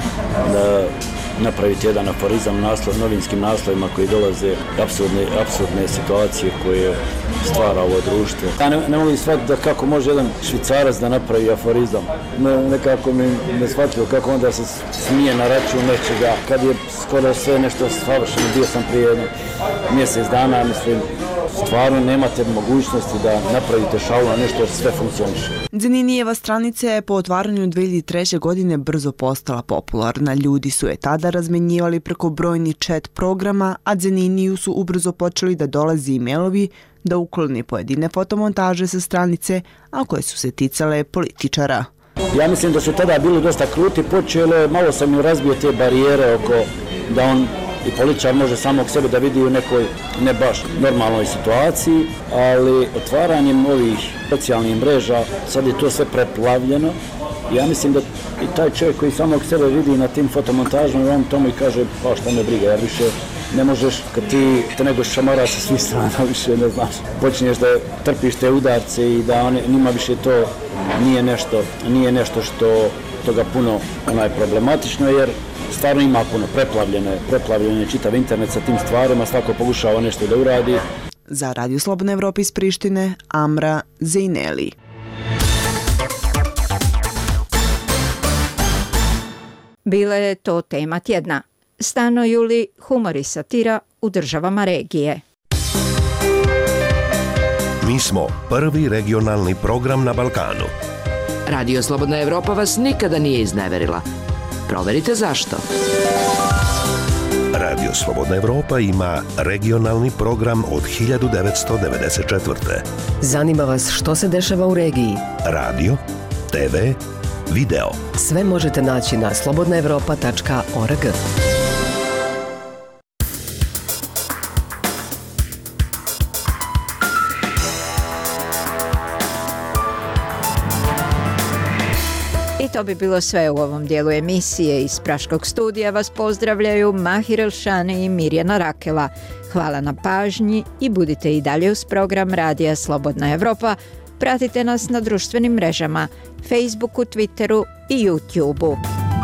[SPEAKER 6] da napravite jedan aforizam naslov, novinskim naslovima koji dolaze apsurdne, apsurdne situacije koje stvara ovo društvo. Ja ne, ne mogu shvatiti da kako može jedan Švicarac da napravi aforizam. Ne, nekako mi ne shvatilo kako onda se smije na račun nečega. Kad je skoro sve nešto savršeno, bio sam prije jedno mjesec dana, mislim, stvarno nemate mogućnosti da napravite šalu na nešto jer sve funkcioniše.
[SPEAKER 24] Dzeninijeva stranica je po otvaranju dve hiljade treće. godine brzo postala popularna. Ljudi su je tada razmenjivali preko brojnih chat programa, a Dzeniniju su ubrzo počeli da dolazi e-mailovi da ukloni pojedine fotomontaže sa stranice, a koje su se ticale političara.
[SPEAKER 6] Ja mislim da su tada bili dosta kruti, počelo, malo sam im razbio te barijere oko da on i političar može samog sebe da vidi u nekoj ne baš normalnoj situaciji, ali otvaranjem ovih socijalnih mreža sad je to sve preplavljeno. Ja mislim da i taj čovjek koji samog sebe vidi na tim fotomontažama, on tomu i kaže, pa šta me briga, jer više ne možeš, kad ti te nego šamara sa svih strana, više ne znaš. Počinješ da trpiš te udarce i da on, njima više to nije nešto, nije nešto što toga puno onaj problematično, jer stvarno ima puno preplavljene, preplavljene čitav internet sa tim stvarima, svako pokušava nešto da uradi.
[SPEAKER 24] Za Radio Slobodna Evropa iz Prištine, Amra Zejneli.
[SPEAKER 1] Bila je to tema tjedna. Stanuju li humor i satira u državama regije?
[SPEAKER 7] Mi smo prvi regionalni program na Balkanu.
[SPEAKER 2] Radio Slobodna Evropa vas nikada nije izneverila. Proverite zašto.
[SPEAKER 7] Radio Slobodna Evropa ima regionalni program od hiljadu devetsto devedeset četvrte.
[SPEAKER 2] Zanima vas što se dešava u regiji?
[SPEAKER 7] Radio, te ve, video.
[SPEAKER 2] Sve možete naći na slobodna evropa tačka org.
[SPEAKER 1] I to bi bilo sve u ovom dijelu emisije. Iz Praškog studija vas pozdravljaju Mahir Elšani i Mirjana Rakela. Hvala na pažnji i budite i dalje uz program Radija Slobodna Evropa. Pratite nas na društvenim mrežama, Facebooku, Twitteru i YouTubeu.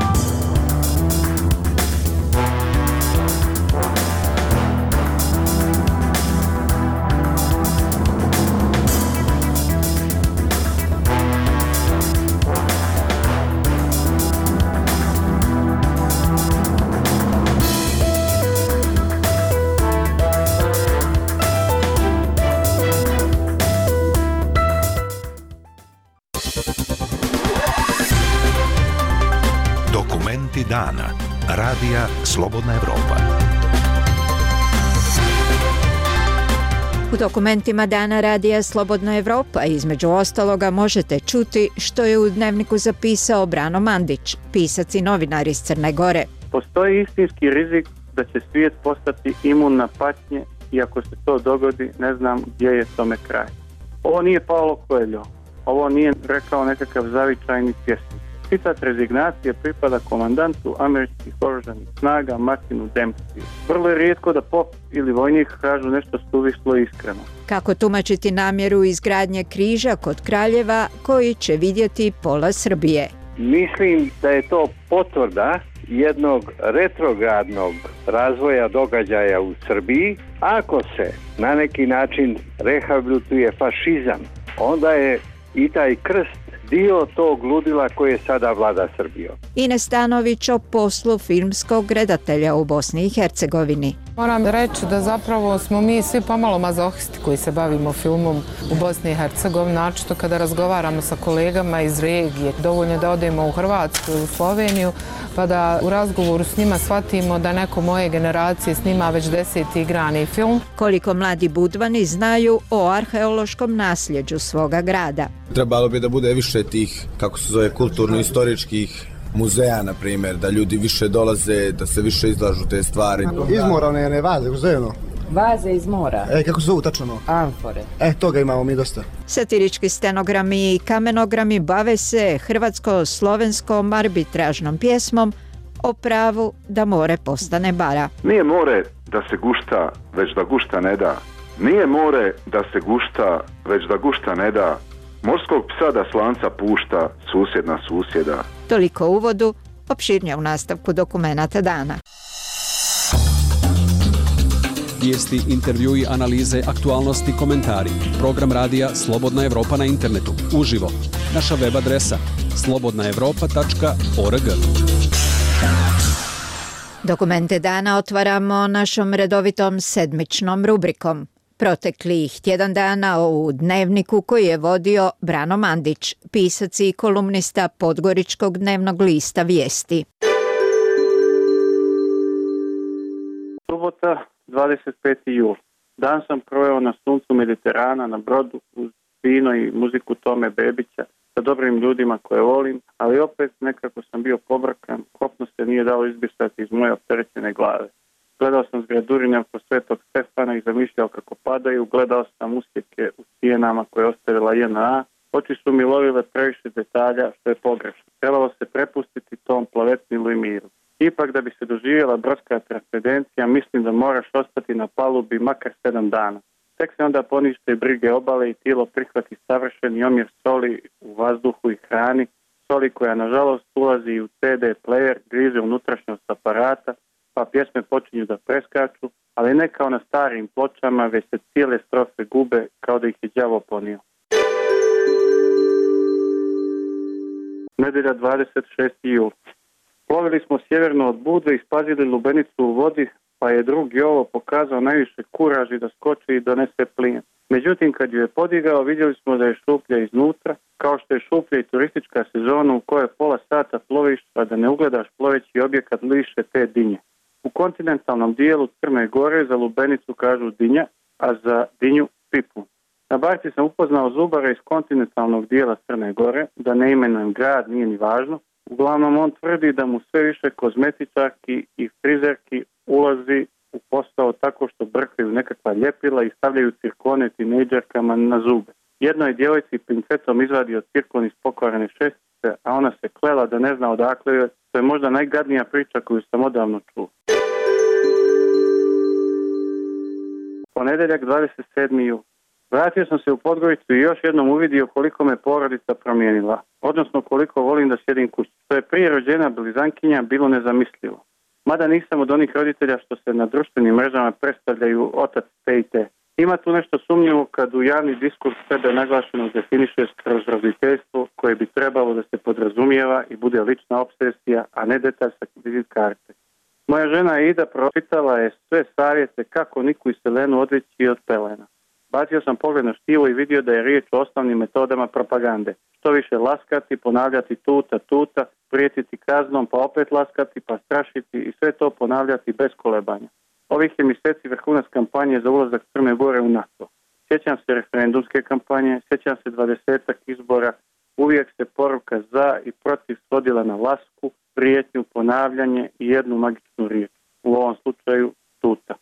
[SPEAKER 7] Dana. Radija Slobodna Evropa.
[SPEAKER 1] U dokumentima Dana Radija Slobodna Evropa između ostaloga možete čuti što je u dnevniku zapisao Brano Mandić, pisac i novinar iz Crne Gore.
[SPEAKER 4] Postoji istinski rizik da će svijet postati imun na patnje i ako se to dogodi, ne znam gdje je tome kraj. Ovo nije Paulo Coelho, ovo nije rekao nekakav zavičajni pjesnik. Citat rezignacije pripada komandantu američkih oružanih snaga Martinu Dempsey. Vrlo je rijetko da pop ili vojnik kažu nešto suvislo i iskreno.
[SPEAKER 1] Kako tumačiti namjeru izgradnje križa kod Kraljeva koji će vidjeti pola Srbije?
[SPEAKER 5] Mislim da je to potvrda jednog retrogradnog razvoja događaja u Srbiji. Ako se na neki način rehabilituje fašizam, onda je i taj krst dio tog ludila koje sada vlada Srbijom.
[SPEAKER 1] Ines Stanović o poslu filmskog redatelja u Bosni i Hercegovini.
[SPEAKER 8] Moram reći da zapravo smo mi svi pomalo mazohisti koji se bavimo filmom u Bosni i Hercegovini, naročito kada razgovaramo sa kolegama iz regije. Dovoljno da odemo u Hrvatsku ili u Sloveniju, pa da u razgovoru s njima shvatimo da neko moje generacije snima već deseti igrani film.
[SPEAKER 1] Koliko mladi Budvani znaju o arheološkom nasljeđu svoga grada.
[SPEAKER 9] Trebalo bi da bude više tih, kako se zove, kulturno-istoričkih muzeja, na primjer, da ljudi više dolaze, da se više izlažu te stvari.
[SPEAKER 25] Izmorane one vaze, uzajeno.
[SPEAKER 26] Vaze iz mora.
[SPEAKER 25] E, kako se zovu tačno?
[SPEAKER 26] Amfore.
[SPEAKER 25] E, toga imamo mi dosta.
[SPEAKER 1] Satirički stenogrami i kamenogrami bave se hrvatsko-slovenskom arbitražnom pjesmom o pravu da more postane bara.
[SPEAKER 27] Nije more da se gušta, već da gušta ne da. Nije more da se gušta, već da gušta ne da. Morskog psa da slanca pušta susjedna susjeda.
[SPEAKER 1] Toliko u uvodu, opširnije u nastavku dokumenata dana.
[SPEAKER 3] Vijesti, intervjui, analize, aktualnosti, komentari. Program radija Slobodna Evropa na internetu. Uživo. Naša web adresa slobodna evropa tačka org.
[SPEAKER 1] Dokumente dana otvaramo našom redovitom sedmičnom rubrikom. Proteklih tjedan dana u dnevniku koji je vodio Brano Mandić, pisac i kolumnista Podgoričkog dnevnog lista Vijesti.
[SPEAKER 4] Subota, dvadeset peti jul. Dan sam proveo na suncu Mediterana na brodu uz vino i muziku Tome Bebića sa dobrim ljudima koje volim, ali opet nekako sam bio pobrkan, kopno se nije dalo izbrisati iz moje opterećene glave. Gledao sam zgradurine oko Svetog Stefana i zamišljao kako padaju, gledao sam usjeke u stijenama koje je ostavila J N A. Oči su mi lovile previše detalja, što je pogrešno. Trebalo se prepustiti tom plavetnilu i miru. Ipak da bi se doživjela brodska transcendencija, mislim da moraš ostati na palubi makar sedam dana. Tek se onda ponište brige obale i tijelo prihvati savršeni omjer soli u vazduhu i hrani, soli koja nažalost ulazi u C D player, grize unutrašnjost aparata, pa pjesme počinju da preskaču, ali ne kao na starim pločama, već se cijele strofe gube kao da ih je đavo ponio. Nedjelja dvadeset šesti jul. Plovili smo sjeverno od Budve i spazili lubenicu u vodi, pa je drug Jovo pokazao najviše kuraži da skoči i donese plin. Međutim, kad ju je podigao, vidjeli smo da je šuplja iznutra, kao što je šuplja i turistička sezona u kojoj pola sata ploviš, a da ne ugledaš ploveći objekat liše te dinje. U kontinentalnom dijelu Crne Gore za lubenicu kažu dinja, a za dinju pipu. Na barci sam upoznao zubara iz kontinentalnog dijela Crne Gore, da ne imenujem grad, nije ni važno. Uglavnom on tvrdi da mu sve više kozmetičarki i frizerki ulazi u posao tako što brkaju nekakva ljepila i stavljaju cirkone tinejdžerkama na zube. Jednoj djevojci pincetom izvadio cirkon iz pokvarene šestice se, a ona se klela da ne zna odakle je, to je možda najgadnija priča koju sam odavno čuo. Ponedeljak dvadeset sedmi jul. Vratio sam se u Podgoricu i još jednom uvidio koliko me porodica promijenila, odnosno koliko volim da sjedim kući. To je prije rođena blizankinja bilo nezamislivo. Mada nisam od onih roditelja što se na društvenim mrežama predstavljaju otac te i te. Ima tu nešto sumnjivo kad u javni diskurs sebe naglašeno definiše kroz roditeljstvo koje bi trebalo da se podrazumijeva i bude lična obsesija, a ne detalj sa vizit karte. Moja žena Ida pročitala je sve savjete kako Niku i Selenu odveći od pelena. Bacio sam pogled na štivo i vidio da je riječ o osnovnim metodama propagande. Što više laskati, ponavljati tuta, tuta, prijetiti kaznom, pa opet laskati, pa strašiti i sve to ponavljati bez kolebanja. Ovih je mjeseci vrhunac kampanje za ulazak Crne Gore u NATO. Sjećam se referendumske kampanje, sjećam se dvadesetak izbora, uvijek se poruka za i protiv svodila na lasku, prijetnju, ponavljanje i jednu magičnu riječ. U ovom slučaju tuta.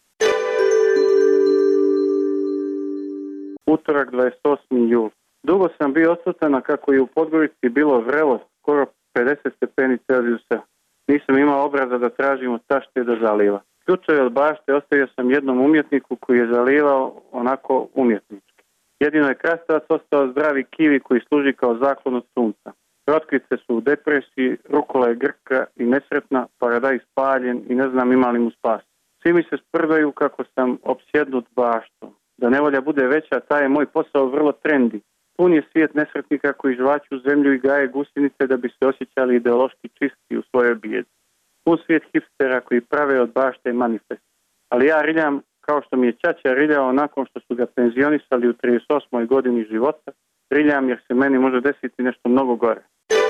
[SPEAKER 4] Utorak dvadeset osmi jul. Dugo sam bio odsutan kako je u Podgorici bilo vrelo, skoro pedeset stepeni Celzijusa. Nisam imao obraza da tražimo tašte da zaliva. Ključeve od bašte ostavio sam jednom umjetniku koji je zalivao onako umjetnički. Jedino je krastavac ostao zdravi kivi koji služi kao zaklon od sunca. Rotkvice su u depresiji, rukola je grka i nesretna, paradaj spaljen i ne znam ima li mu spas. Svi mi se sprdaju kako sam opsjednut baštom. Da nevolja bude veća, taj je moj posao vrlo trendi. Pun je svijet nesretnika koji žvaću zemlju i gaje gusinice da bi se osjećali ideološki čisti u svojoj bijedi. Pun svijet hipstera koji prave od bašte manifest. Ali ja riljam kao što mi je ćaća riljao nakon što su ga penzionisali u trideset osmoj godini života. Riljam jer se meni može desiti nešto mnogo gore.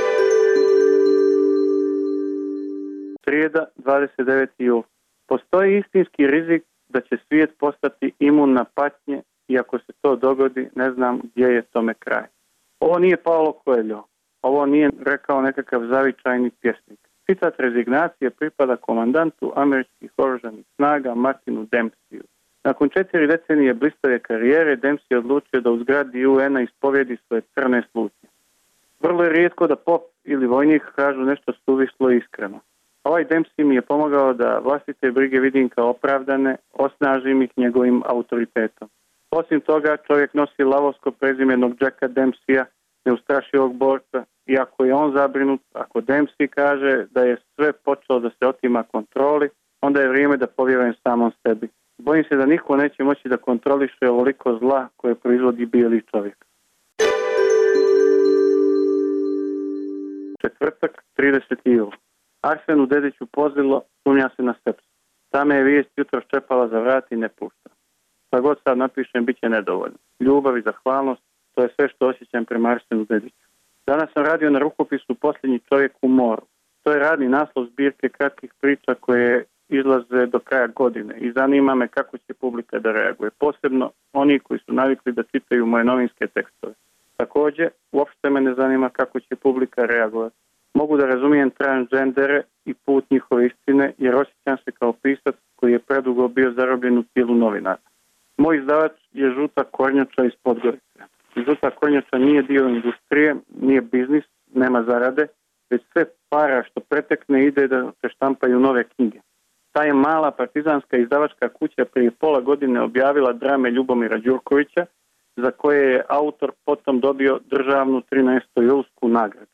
[SPEAKER 4] Srijeda, dvadeset deveti jul. Postoji istinski rizik da će svijet postati imun na patnje i ako se to dogodi, ne znam gdje je tome kraj. Ovo nije Paulo Coelho, ovo nije rekao nekakav zavičajni pjesnik. Citat rezignacije pripada komandantu američkih oružanih snaga Martinu Dempseyu. Nakon četiri decenije blistave karijere, Dempsey odlučio da u zgradi U N-a ispovjedi svoje crne slutnje. Vrlo je rijetko da pop ili vojnik kažu nešto suvislo i iskreno. Ovaj Dempsey mi je pomogao da vlastite brige vidim kao opravdane, osnažim ih njegovim autoritetom. Osim toga, čovjek nosi lavovsko prezimenog Jacka Dempseya, neustrašivog borca, i ako je on zabrinut, ako Dempsey kaže da je sve počelo da se otima kontroli, onda je vrijeme da povjerujem samom sebi. Bojim se da niko neće moći da kontroliše ovoliko zla koje proizvodi bijeli čovjek. Četvrtak, trideseti jul. Arsenu Dediću pozilo, sumnja se na sepsu. Ta me je vijest jutro ščepala za vrat i ne pušta. Šta god sad napišem, bit će nedovoljno. Ljubav i zahvalnost, to je sve što osjećam prema Arsenu Dediću. Danas sam radio na rukopisu Posljednji čovjek u moru. To je radni naslov zbirke kratkih priča koje izlaze do kraja godine i zanima me kako će publika da reaguje. Posebno oni koji su navikli da čitaju moje novinske tekstove. Također, uopšte me ne zanima kako će publika reagovati. Mogu da razumijem transgendere i put njihove istine jer osjećam se kao pisac koji je predugo bio zarobljen u tijelu novinara. Moj izdavač je Žuta kornjača iz Podgorice. Žuta kornjača nije dio industrije, nije biznis, nema zarade, već sve para što pretekne ide da se štampaju nove knjige. Ta je mala partizanska izdavačka kuća prije pola godine objavila drame Ljubomira Đurkovića, za koje je autor potom dobio državnu trinaestu julsku nagradu.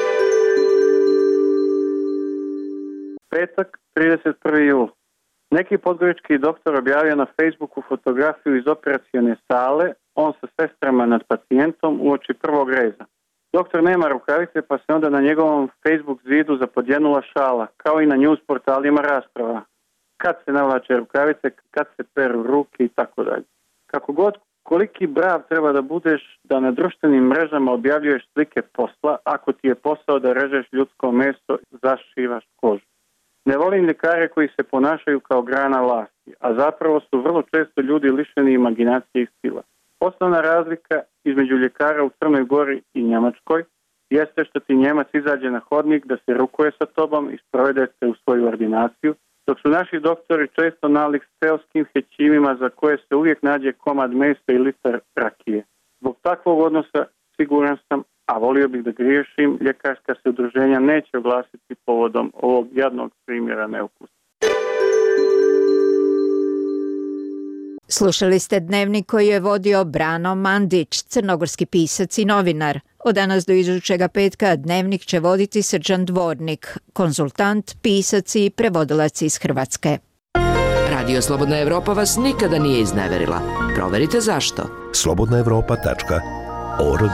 [SPEAKER 4] Petak, trideset prvi jul. Neki podgorički doktor objavio na Facebooku fotografiju iz operacione sale, on sa sestrama nad pacijentom uoči prvog reza. Doktor nema rukavice pa se onda na njegovom Facebook zidu zapodjenula šala, kao i na news portalima rasprava. Kad se navlače rukavice, kad se peru ruke i tako dalje. Kako god, koliki brav treba da budeš da na društvenim mrežama objavljuješ slike posla, ako ti je posao da režeš ljudsko meso, zašivaš kožu. Ne volim ljekare koji se ponašaju kao grana vlasti, a zapravo su vrlo često ljudi lišeni imaginacije i stila. Osnovna razlika između ljekara u Crnoj Gori i Njemačkoj jeste što ti Njemac izađe na hodnik da se rukuje sa tobom i sprovede se u svoju ordinaciju, dok su naši doktori često nalik s seoskim hećimima za koje se uvijek nađe komad mesa i litar rakije. Zbog takvog odnosa siguran sam a volio bih da griješim, ljekarska se udruženja neće oglasiti povodom ovog jadnog primjera neukusa.
[SPEAKER 1] Slušali ste dnevnik koji je vodio Brano Mandić, crnogorski pisac i novinar. Od danas do idućega petka dnevnik će voditi Srđan Dvornik, konzultant, pisac i prevodilac iz Hrvatske.
[SPEAKER 2] Radio Slobodna Evropa vas nikada nije izneverila. Proverite zašto.
[SPEAKER 7] slobodna evropa tačka org.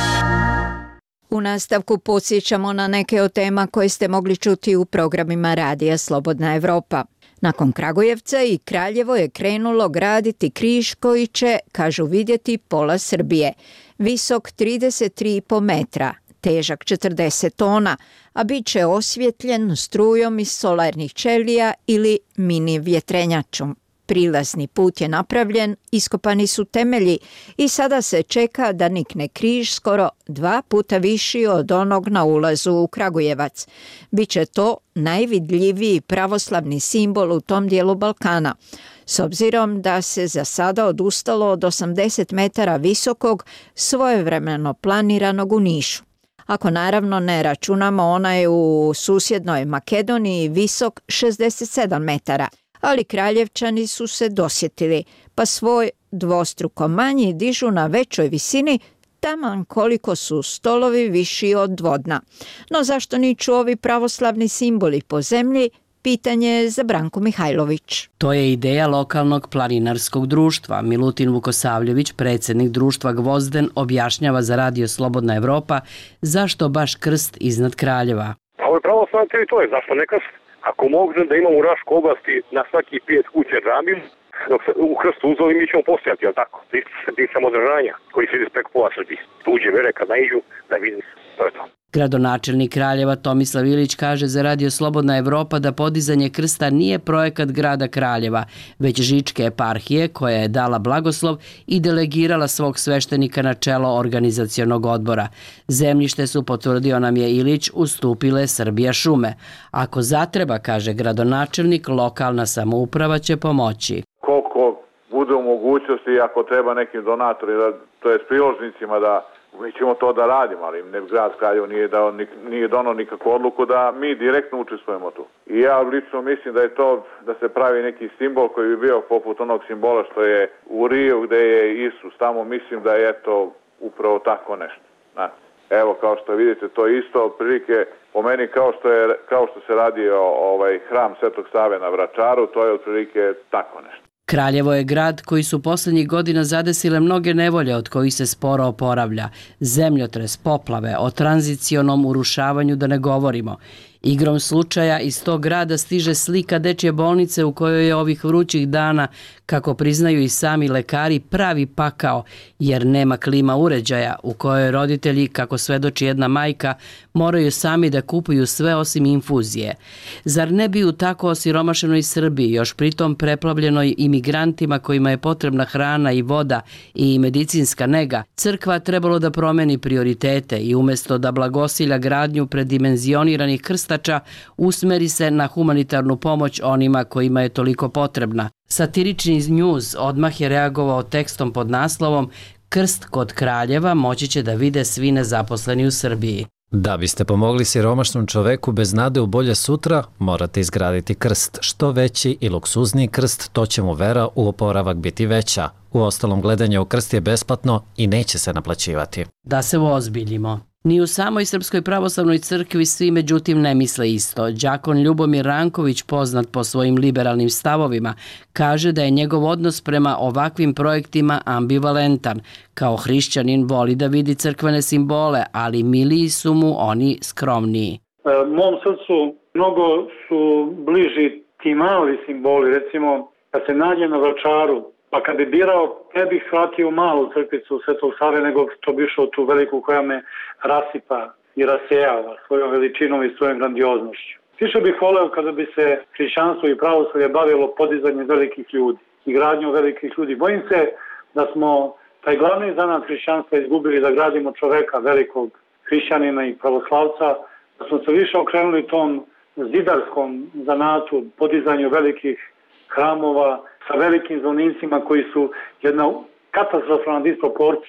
[SPEAKER 1] U nastavku podsjećamo na neke od tema koje ste mogli čuti u programima Radija Slobodna Evropa. Nakon Kragujevca i Kraljevo je krenulo graditi križ koji će, kažu, vidjeti pola Srbije. Visok trideset tri i po metra, težak četrdeset tona, a bit će osvjetljen strujom iz solarnih ćelija ili mini vjetrenjačom. Prilazni put je napravljen, iskopani su temelji i sada se čeka da nikne križ skoro dva puta viši od onog na ulazu u Kragujevac. Biće to najvidljiviji pravoslavni simbol u tom dijelu Balkana, s obzirom da se za sada odustalo od osamdeset metara visokog, svojevremeno planiranog u Nišu. Ako naravno ne računamo onaj u susjednoj Makedoniji visok šezdeset sedam metara, ali Kraljevčani su se dosjetili, pa svoj dvostruko manji dižu na većoj visini, taman koliko su stolovi viši od dvodna. No zašto niču ovi pravoslavni simboli po zemlji? Pitanje je za Branku Mihajlović.
[SPEAKER 10] To je ideja lokalnog planinarskog društva. Milutin Vukosavljević, predsjednik društva Gvozden, objašnjava za Radio Slobodna Evropa zašto baš krst iznad Kraljeva.
[SPEAKER 11] Ovo je pravoslavna teritorija, zašto ne krst? Ako mogu da imamo u Raškoj oblasti na svaki pet kuće džamiju, dok se u krstu uzeli mi ćemo postojati, jel tako? Ti samodržanja koji se ide preko pola Srbije. Tuđe vere kad naiđu da vidim, to je to.
[SPEAKER 10] Gradonačelnik Kraljeva Tomislav Ilić kaže za Radio Slobodna Evropa da podizanje krsta nije projekat grada Kraljeva, već Žičke eparhije koja je dala blagoslov i delegirala svog sveštenika na čelo organizacionog odbora. Zemljište su, potvrdio nam je Ilić, ustupile Srbija šume. Ako zatreba, kaže gradonačelnik, lokalna samouprava će pomoći.
[SPEAKER 12] Koliko bude u mogućnosti, ako treba nekim donatorima, to je s priložnicima da mi ćemo to da radimo, ali ne, grad Kraljevo nije, dao, nije donao nikakvu odluku da mi direktno učestvujemo tu. I ja lično mislim da je to da se pravi neki simbol koji bi bio poput onog simbola što je u Riju gde je Isus. Tamo mislim da je to upravo tako nešto. Znači, evo kao što vidite, to je isto otprilike po meni kao što, je, kao što se radi o, ovaj hram Svetog Save na Vračaru, to je otprilike tako nešto.
[SPEAKER 10] Kraljevo je grad koji su posljednjih godina zadesile mnoge nevolje od kojih se sporo oporavlja. Zemljotres, poplave, o tranzicionom urušavanju da ne govorimo. Igrom slučaja iz tog grada stiže slika dečje bolnice u kojoj je ovih vrućih dana, kako priznaju i sami lekari, pravi pakao, jer nema klima uređaja u kojoj roditelji, kako svedoči jedna majka, moraju sami da kupuju sve osim infuzije. Zar ne bi u tako osiromašenoj Srbiji, još pritom preplavljenoj imigrantima kojima je potrebna hrana i voda i medicinska nega, crkva trebalo da promeni prioritete i umjesto da blagosilja gradnju predimenzioniranih krstača, usmeri se na humanitarnu pomoć onima kojima je toliko potrebna. Satirični News odmah je reagovao tekstom pod naslovom Krst kod Kraljeva moći će da vide svi nezaposleni u Srbiji.
[SPEAKER 13] Da biste pomogli siromašnom čoveku bez nade u bolje sutra, morate izgraditi krst. Što veći i luksuzniji krst, to će mu vera u oporavak biti veća. U ostalom, gledanje u krst je besplatno i neće se naplaćivati.
[SPEAKER 10] Da se uozbiljimo. Ni u samoj Srpskoj pravoslavnoj crkvi svi međutim ne misle isto. Đakon Ljubomir Ranković, poznat po svojim liberalnim stavovima, kaže da je njegov odnos prema ovakvim projektima ambivalentan. Kao hrišćanin voli da vidi crkvene simbole, ali miliji su mu oni skromniji.
[SPEAKER 14] Mom srcu mnogo su bliži ti mali simboli, recimo kad se nađe na Vračaru, pa kad bi birao, ne bih shvatio malu crkvicu Svetog Save, nego što bi išao tu veliku koja me rasipa i rasejava svojom veličinom i svojom grandioznošću. Više bih voleo kada bi se hrišćanstvo i pravoslavlje bavilo podizanjem velikih ljudi i gradnjom velikih ljudi. Bojim se da smo taj glavni zanat hrišćanstva izgubili, da gradimo čoveka, velikog hrišćanina i pravoslavca, da smo se više okrenuli tom zidarskom zanatu, podizanju velikih hramova sa velikim zvonicima koji su jedna katastrofalna disproporcija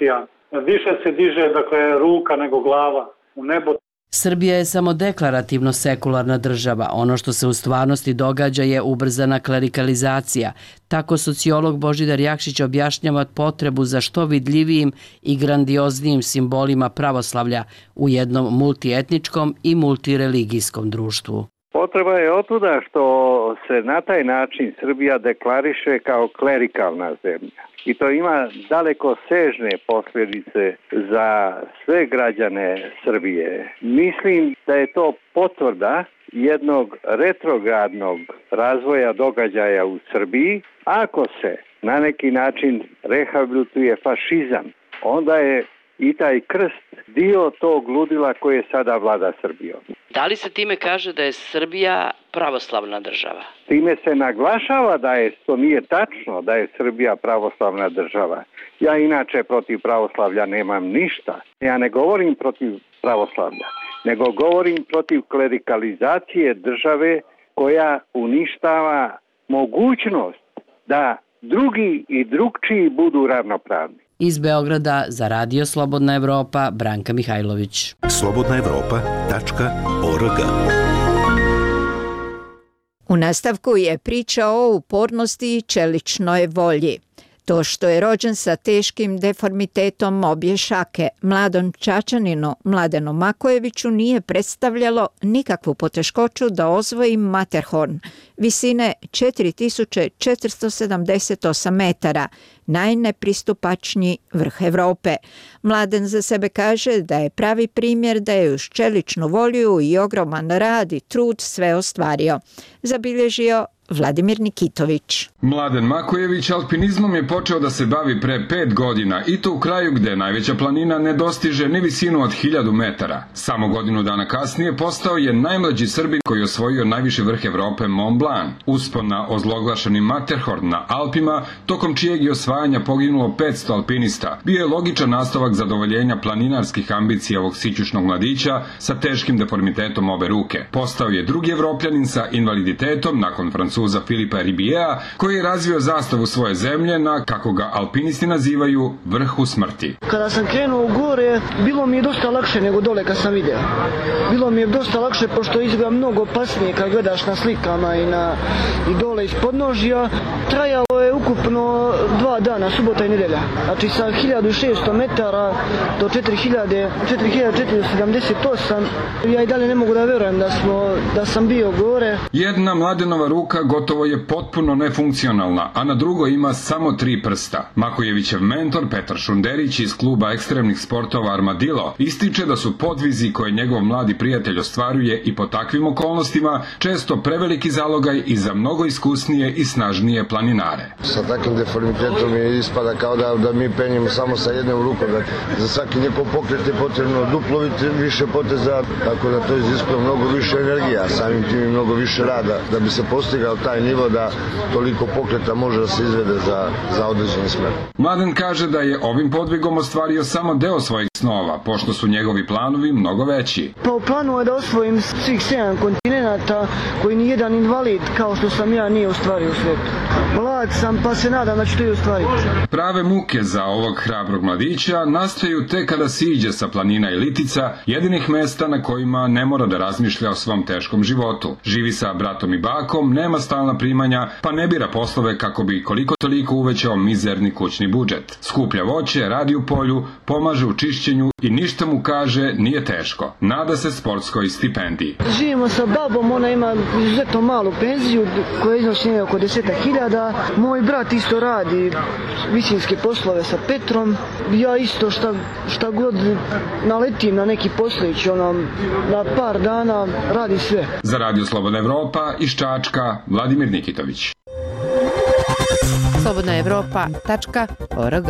[SPEAKER 14] Više se diže, dakle, ruka nego glava u nebo.
[SPEAKER 10] Srbija je samo deklarativno sekularna država. Ono što se u stvarnosti događa je ubrzana klerikalizacija. Tako sociolog Božidar Jakšić objašnjava potrebu za što vidljivijim i grandioznijim simbolima pravoslavlja u jednom multietničkom i multireligijskom društvu.
[SPEAKER 5] Potreba je otuda što se na taj način Srbija deklariše kao klerikalna zemlja. I to ima daleko sežne posljedice za sve građane Srbije. Mislim da je to potvrda jednog retrogradnog razvoja događaja u Srbiji. Ako se na neki način rehabilituje fašizam, onda je i taj krst dio tog ludila koje sada vlada Srbijom.
[SPEAKER 10] Da li se time kaže da je Srbija pravoslavna država?
[SPEAKER 5] Time se naglašava da je, to nije tačno, da je Srbija pravoslavna država. Ja inače protiv pravoslavlja nemam ništa. Ja ne govorim protiv pravoslavlja, nego govorim protiv klerikalizacije države koja uništava mogućnost da drugi i drugčiji budu ravnopravni.
[SPEAKER 10] Iz Beograda za Radio Slobodna Evropa, Branka Mihajlović.
[SPEAKER 7] slobodna evropa tačka org.
[SPEAKER 1] U nastavku je priča o upornosti i čeličnoj volji. To što je rođen sa teškim deformitetom obje šake, mladom Čačaninu Mladenu Makojeviću nije predstavljalo nikakvu poteškoću da osvoji Matterhorn, visine četiri tisuće četiristo sedamdeset osam metara, najnepristupačniji vrh Evrope. Mladen za sebe kaže da je pravi primjer da je uz čeličnu volju i ogroman rad i trud sve ostvario. Zabilježio Vladimir Nikitović.
[SPEAKER 15] Mladen Makojević alpinizmom je počeo da se bavi pre pet godina i to u kraju gde najveća planina ne dostiže ni visinu od hiljadu metara. Samo godinu dana kasnije postao je najmlađi Srbin koji je osvojio najviši vrh Evrope Mont Blanc. Uspon na ozloglašeni Matterhorn na Alpima, tokom čijeg je osvajanja poginulo petsto alpinista, bio je logičan nastavak zadovoljenja planinarskih ambicija ovog sićušnog mladića sa teškim deformitetom obe ruke. Postao je drugi Evropljanin sa invaliditetom nakon Francuza za Filipa Ribiera, koji je razvio zastavu svoje zemlje na, kako ga alpinisti nazivaju, vrhu smrti.
[SPEAKER 16] Kada sam krenuo u gore, bilo mi je dosta lakše nego dole kad sam video. Bilo mi je dosta lakše pošto izgleda mnogo opasnije kad gledaš na slikama i, na, i dole iz podnožja. Trajalo je ukupno dva dana, subota i nedelja. Znači sa hiljadu šesto metara do četiri hiljade četiristo sedamdeset osam. Ja i dalje ne mogu da verujem da, smo, da sam bio gore.
[SPEAKER 15] Jedna Mladenova ruka gotovo je potpuno nefunkcionalna, a na drugoj ima samo tri prsta. Makojevićev mentor Petar Šunderić iz kluba ekstremnih sportova Armadillo ističe da su podvizi koje njegov mladi prijatelj ostvaruje i po takvim okolnostima često preveliki zalogaj i za mnogo iskusnije i snažnije planinare.
[SPEAKER 17] Sa takvim deformitetom je ispada kao da, da mi penjemo samo sa jednom rukom. Da za svaki njegov pokret je potrebno duplo više poteza, tako da to iziskuje mnogo više energija, samim tim i mnogo više rada da bi se postigao taj nivo da toliko pokreta može da se izvede za, za određeni smer.
[SPEAKER 15] Mladen kaže da je ovim podvigom ostvario samo deo svojih snova, pošto su njegovi planovi mnogo veći.
[SPEAKER 16] Pa u planu je da osvojim svih sedam kontinenata koji ni jedan invalid kao što sam ja nije ostvario u svijetu. Mlad sam pa se nadam da ću to i ostvariti.
[SPEAKER 15] Prave muke za ovog hrabrog mladića nastaju tek kada siđe sa planina i litica, jedinih mesta na kojima ne mora da razmišlja o svom teškom životu. Živi sa bratom i bakom, nema stalna primanja, pa ne bira poslove kako bi koliko toliko uvećao mizerni kućni budžet. Skuplja voće, radi u polju, pomaže u čišćenju i ništa mu, kaže, nije teško. Nada se sportskoj stipendiji.
[SPEAKER 16] Živimo sa babom, ona ima izuzetno malu penziju koja iznosi oko deset hiljada. Moj brat isto radi visinske poslove sa Petrom. Ja isto šta, šta god naletim na neki poslić, ono, na par dana radi sve.
[SPEAKER 15] Za Radio Slobodna Evropa iz Čačka, Vladimir Nikitović.
[SPEAKER 8] slobodna evropa tačka org.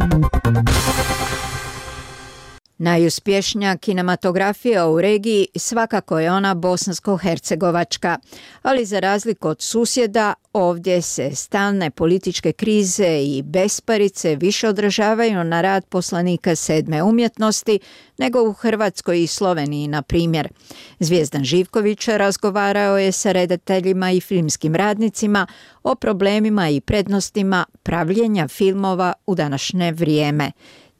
[SPEAKER 1] Najuspješnija kinematografija u regiji svakako je ona bosansko-hercegovačka, ali za razliku od susjeda, ovdje se stalne političke krize i besparice više odražavaju na rad poslanika sedme umjetnosti nego u Hrvatskoj i Sloveniji, na primjer. Zvijezdan Živković razgovarao je sa redateljima i filmskim radnicima o problemima i prednostima pravljenja filmova u današnje vrijeme.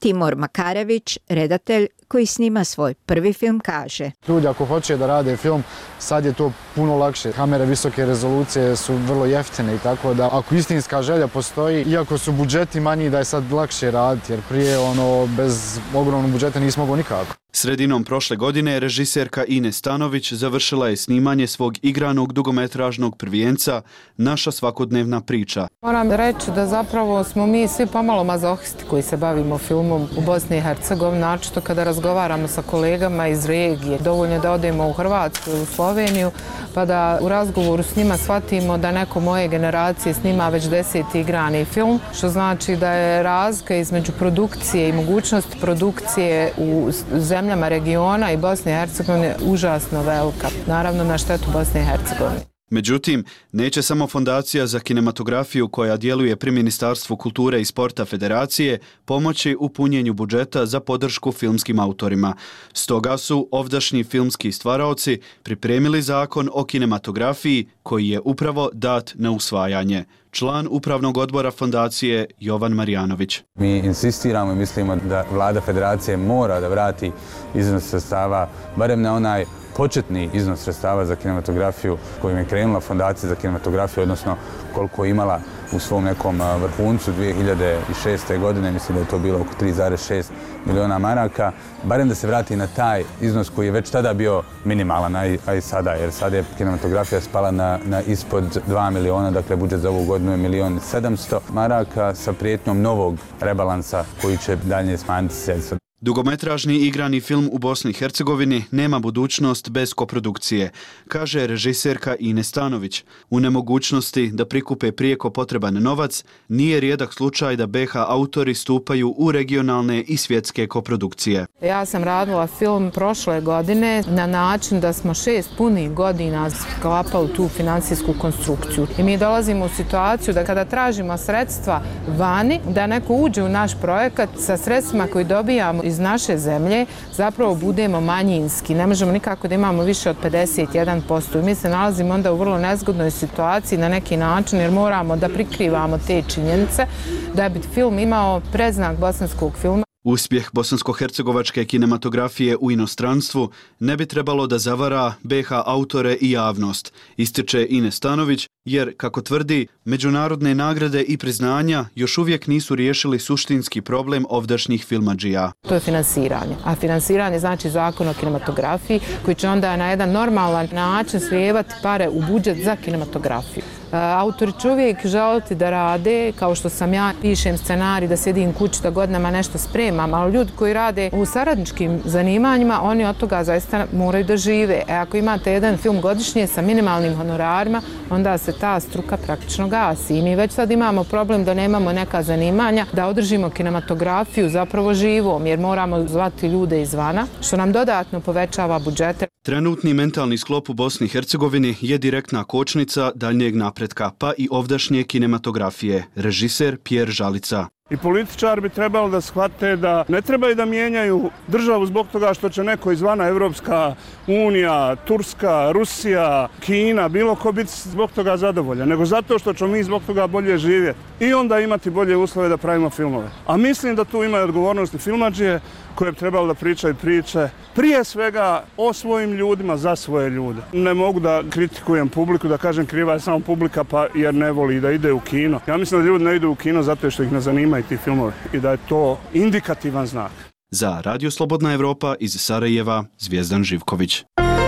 [SPEAKER 1] Timur Makarević, redatelj koji snima svoj prvi film, kaže:
[SPEAKER 25] Ljudi ako hoće da rade film, sad je to puno lakše. Kamere visoke rezolucije su vrlo jeftine i tako da ako istinska želja postoji, iako su budžeti manji, da je sad lakše raditi, jer prije ono bez ogromnog budžeta nismo mogli nikako.
[SPEAKER 18] Sredinom prošle godine režiserka Ines Stanović završila je snimanje svog igranog dugometražnog prvijenca Naša svakodnevna priča.
[SPEAKER 8] Moram reći da zapravo smo mi svi pomalo mazohisti koji se bavimo filmom u Bosni i Hercegovini, naročito kada razgovaramo sa kolegama iz regije. Dovoljno da odemo u Hrvatsku ili u Sloveniju, pa da u razgovoru s njima shvatimo da neko moje generacije snima već deseti igrani film, što znači da je razlika između produkcije i mogućnosti produkcije u zemljama regiona i Bosne i Hercegovine užasno velika. Naravno na štetu Bosne i Hercegovine.
[SPEAKER 18] Međutim, neće samo Fondacija za kinematografiju koja djeluje pri Ministarstvu kulture i sporta Federacije pomoći u punjenju budžeta za podršku filmskim autorima. Stoga su ovdašnji filmski stvaraoci pripremili zakon o kinematografiji koji je upravo dat na usvajanje. Član upravnog odbora fondacije Jovan Marjanović.
[SPEAKER 19] Mi insistiramo i mislimo da vlada Federacije mora da vrati iznos sredstava, barem na onaj početni iznos sredstava za kinematografiju kojim je krenula Fondacija za kinematografiju, odnosno koliko je imala u svom nekom vrhuncu dvije hiljade šeste. godine, mislim da je to bilo oko tri zarez šest miliona maraka, barem da se vrati na taj iznos koji je već tada bio minimalan, a i sada, jer sada je kinematografija spala na, na ispod dva miliona, dakle budžet za ovu godinu je milion sedamsto maraka sa prijetnjom novog rebalansa koji će dalje smanjiti sredstva.
[SPEAKER 18] Dugometražni igrani film u Bosni i Hercegovini nema budućnost bez koprodukcije, kaže režiserka Ines Stanović. U nemogućnosti da prikupe prijeko potreban novac, nije rijedak slučaj da be ha autori stupaju u regionalne i svjetske koprodukcije.
[SPEAKER 8] Ja sam radila film prošle godine na način da smo šest punih godina sklapali tu finansijsku konstrukciju. I mi dolazimo u situaciju da kada tražimo sredstva vani, da neko uđe u naš projekat sa sredstvima koji dobijamo iz naše zemlje, zapravo budemo manjinski. Ne možemo nikako da imamo više od pedeset jedan posto. I mi se nalazimo onda u vrlo nezgodnoj situaciji na neki način, jer moramo da prikrivamo te činjenice da bi film imao predznak bosanskog filma.
[SPEAKER 18] Uspjeh bosansko-hercegovačke kinematografije u inostranstvu ne bi trebalo da zavara be ha autore i javnost, ističe Ines Stanović, jer, kako tvrdi, međunarodne nagrade i priznanja još uvijek nisu riješili suštinski problem ovdašnjih filmadžija.
[SPEAKER 8] To je finansiranje. A finansiranje znači zakon o kinematografiji koji će onda na jedan normalan način slijevati pare u budžet za kinematografiju. Autori će uvijek želiti da rade, kao što sam ja, pišem scenarij, da sjedim kući, da godinama nešto spremam, ali ljudi koji rade u saradničkim zanimanjima, oni od toga zaista moraju da žive. E ako imate jedan film godišnje sa minimalnim honorarima, onda se ta struka praktično gasi. I mi već sad imamo problem da nemamo neka zanimanja, da održimo kinematografiju zapravo živom, jer moramo zvati ljude izvana, što nam dodatno povećava budžete.
[SPEAKER 18] Trenutni mentalni sklop u Bosni i Hercegovini je direktna kočnica daljnjeg napretka, pa i ovdašnje kinematografije, režiser Pjer Žalica.
[SPEAKER 20] I političari bi trebali da shvate da ne trebaju da mijenjaju državu zbog toga što će neko izvana Evropska unija, Turska, Rusija, Kina, bilo ko biti zbog toga zadovoljan, nego zato što ćemo mi zbog toga bolje živjeti i onda imati bolje uslove da pravimo filmove. A mislim da tu imaju odgovornosti filmadžije koje bi trebali da pričaju priče prije svega o svojim ljudima za svoje ljude. Ne mogu da kritikujem publiku, da kažem kriva je samo publika pa jer ne voli da ide u kino. Ja mislim da ljudi ne idu u kino zato što ih ne zanimaju ti filmovi i da je to indikativan znak.
[SPEAKER 18] Za Radio Slobodna Evropa iz Sarajeva, Zvijezdan Živković.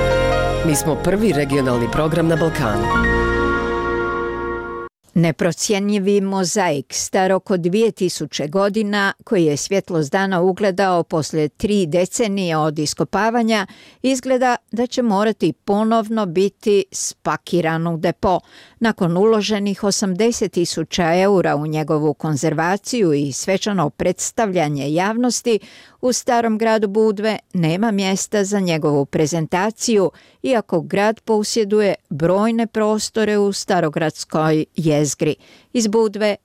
[SPEAKER 21] Mi smo prvi regionalni program na Balkanu.
[SPEAKER 1] Neprocjenjivi mozaik star oko dvije tisuće godina, koji je svjetlost dana ugledao poslije tri decenije od iskopavanja, izgleda da će morati ponovno biti spakiran u depo. Nakon uloženih osamdeset tisuća eura u njegovu konzervaciju i svečano predstavljanje javnosti, u starom gradu Budve nema mjesta za njegovu prezentaciju, iako grad posjeduje brojne prostore u starogradskoj jezgri. Iz Budve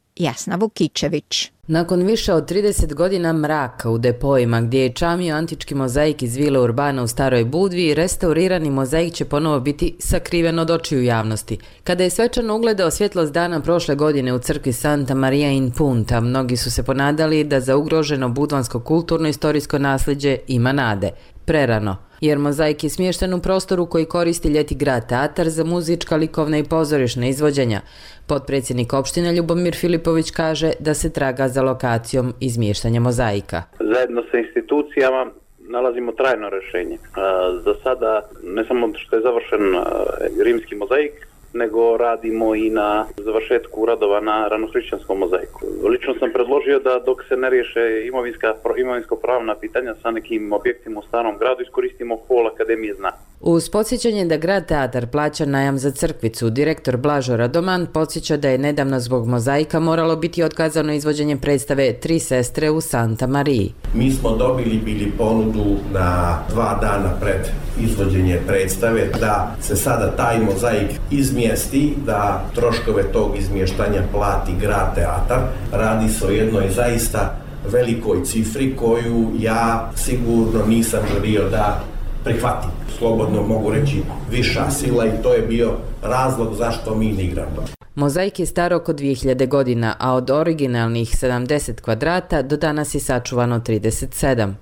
[SPEAKER 1] Jasna Vukićević.
[SPEAKER 6] Nakon više od trideset godina mraka u depojima gdje je čamio antički mozaik iz Vile Urbana u Staroj Budvi, restaurirani mozaik će ponovo biti sakriven od očiju javnosti. Kada je svečano ugledao svjetlost dana prošle godine u crkvi Santa Maria in Punta, mnogi su se ponadali da za ugroženo budvansko kulturno-istorijsko nasljeđe ima nade. Prerano, jer mozaik je smješten u prostoru koji koristi Ljeti grad teatar za muzička, likovna i pozorišna izvođenja. Potpredsjednik opštine Ljubomir Filipović kaže da se traga za lokacijom izmještanja mozaika.
[SPEAKER 9] Zajedno sa institucijama nalazimo trajno rješenje. Za sada ne samo što je završen rimski mozaik, nego radimo i na završetku radova na ranohrišćanskom mozaiku. Lično sam predložio da dok se ne riješe imovinska, imovinsko-pravna pitanja sa nekim objektima u Starom gradu, iskoristimo hol Akademije zna.
[SPEAKER 6] Uz podsjećanje da grad teatar plaća najam za crkvicu, direktor Blažo Radoman podsjeća da je nedavno zbog mozaika moralo biti otkazano izvođenje predstave Tri sestre u Santa Mariji.
[SPEAKER 22] Mi smo dobili bili ponudu na dva dana pred izvođenje predstave da se sada taj mozaik izmjesti, da troškove tog izmještanja plati grad teatar. Radi se o jednoj zaista velikoj cifri koju ja sigurno nisam želio da prihvatim. Slobodno mogu reći viša sila i to je bio razlog zašto mi ne igramo.
[SPEAKER 6] Mozaik je star oko dvije hiljade godina, a od originalnih sedamdeset kvadrata do danas je sačuvano trideset sedam.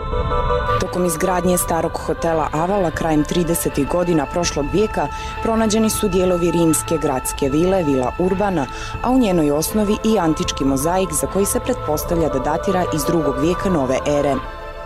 [SPEAKER 23] Tokom izgradnje starog hotela Avala krajem tridesetih godina prošlog vijeka pronađeni su dijelovi rimske gradske vile, Vila Urbana, a u njenoj osnovi i antički mozaik za koji se pretpostavlja da datira iz drugog vijeka nove ere.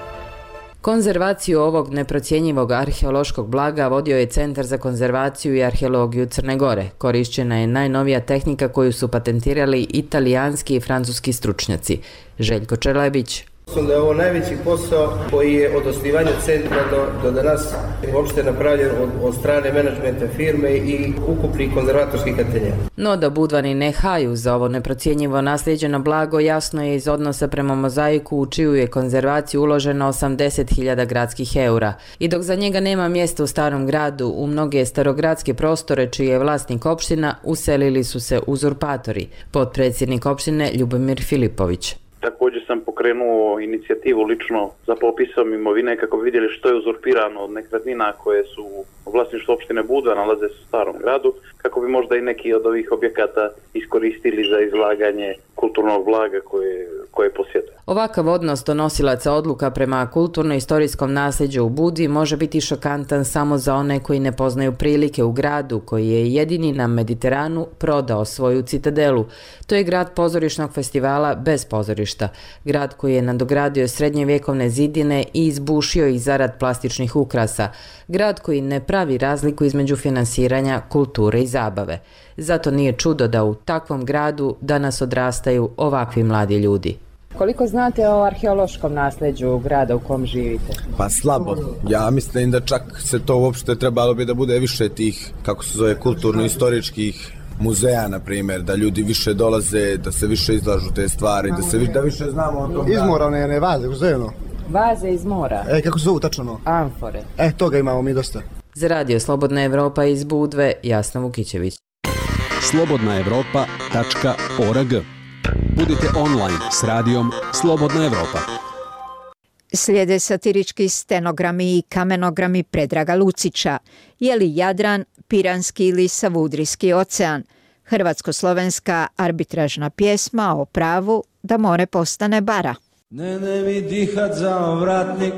[SPEAKER 6] Konzervaciju ovog neprocjenjivog arheološkog blaga vodio je Centar za konzervaciju i arheologiju Crne Gore. Korišćena je najnovija tehnika koju su patentirali italijanski i francuski stručnjaci. Željko Čerlebić.
[SPEAKER 24] Mislim da je ovo najveći posao koji je od osnivanja centra do, do danas uopšte napravljen od, od strane menadžmenta firme i ukupnih konzervatorskih ateljea.
[SPEAKER 6] No da Budvani ne haju za ovo neprocjenjivo naslijeđeno blago jasno je iz odnosa prema mozaiku u čiju je konzervaciju uloženo osamdeset hiljada gradskih eura. I dok za njega nema mjesta u Starom gradu, u mnoge starogradske prostore čiji je vlasnik opština uselili su se uzurpatori. Potpredsjednik opštine Ljubomir Filipović.
[SPEAKER 9] Također sam pokrenuo inicijativu lično za popisom imovine kako bi vidjeli što je uzurpirano od nekretnina koje su u vlasništvu opštine Budva, nalaze se u Starom gradu, kako bi možda i neki od ovih objekata iskoristili za izlaganje kulturnog blaga koje, koje posjeduje.
[SPEAKER 6] Ovakav odnos donosilaca odluka prema kulturno-istorijskom nasljeđu u Budvi može biti šokantan samo za one koji ne poznaju prilike u gradu koji je jedini na Mediteranu prodao svoju citadelu. To je grad pozorišnog festivala bez pozorišta. Grad koji je nadogradio srednjevjekovne zidine i izbušio ih zarad plastičnih ukrasa. Grad koji ne pravi razliku između finansiranja, kulture i zabave. Zato nije čudo da u takvom gradu danas odrastaju ovakvi mladi ljudi. Koliko znate o arheološkom nasljeđu grada u kom živite?
[SPEAKER 26] Pa slabo. Ja mislim da čak se to uopšte trebalo bi da bude više tih, kako se zove, kulturno-istoričkih muzeja, na primjer, da ljudi više dolaze, da se više izlažu te stvari, da se da više znamo o tom.
[SPEAKER 27] Izmorane ne vaze, uzajeno.
[SPEAKER 6] Vaze iz mora.
[SPEAKER 27] E, kako se zovu tačno?
[SPEAKER 6] Amfore.
[SPEAKER 27] E, toga imamo mi dosta.
[SPEAKER 6] Za Radio Slobodna Evropa iz Budve, Jasna Vukićević.
[SPEAKER 3] slobodna evropa tačka org. Budite online s radijom Slobodna Evropa.
[SPEAKER 1] Slijede satirički stenogrami i kamenogrami Predraga Lucića. Je li Jadran, Piranski ili Savudrijski ocean? Hrvatsko-slovenska arbitražna pjesma o pravu da more postane bara.
[SPEAKER 28] Ne, ne mi dihat za ovratnik,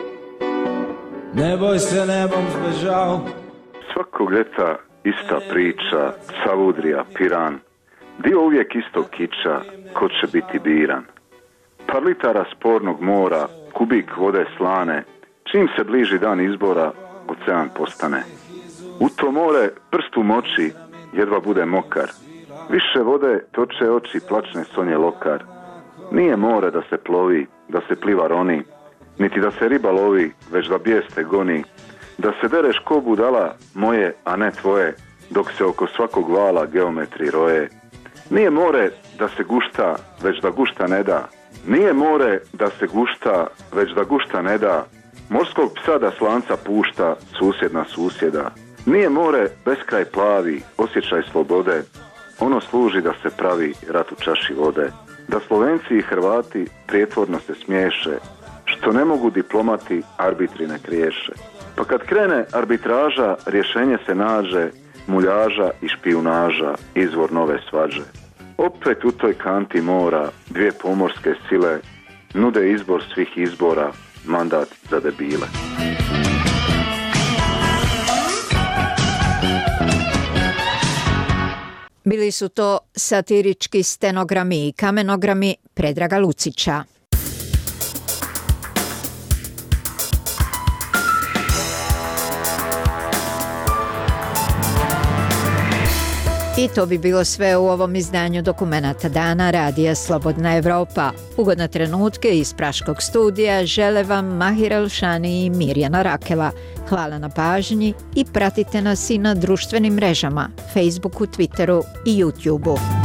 [SPEAKER 28] ne boj se nebom zbežao.
[SPEAKER 29] Svakog ljeta ista priča, Savudrija, Piran, dio uvijek istog kiča, ko će biti biran. Par litara spornog mora, kubik vode slane, čim se bliži dan izbora, ocean postane. U to more prstu moći, jedva bude mokar. Više vode toče oči, plačne sonje lokar. Nije more da se plovi, da se pliva roni, niti da se riba lovi, već da bijeste goni. Da se dereš ko budala, moje, a ne tvoje, dok se oko svakog vala geometri roje. Nije more da se gušta, već da gušta ne da. Nije more da se gušta, već da gušta ne da. Morskog psa da slanca pušta, susjedna susjeda. Nije more beskraj plavi, osjećaj slobode. ono služi da se pravi rat u čaši vode. Da Slovenci i Hrvati prijetvorno se smiješe, što ne mogu diplomati, arbitri ne kriješe. Pa kad krene arbitraža, rješenje se nađe, muljaža i špijunaža, izvor nove svađe. Opet u toj kanti mora, dvije pomorske sile, nude izbor svih izbora, mandat za debile.
[SPEAKER 1] Bili su to satirički stenogrami i kamenogrami Predraga Lucića. I to bi bilo sve u ovom izdanju Dokumenata dana Radija Slobodna Evropa. Ugodne trenutke iz Praškog studija žele vam Mahir Elšani i Mirjana Rakela. Hvala na pažnji i pratite nas i na društvenim mrežama, Facebooku, Twitteru i YouTubeu.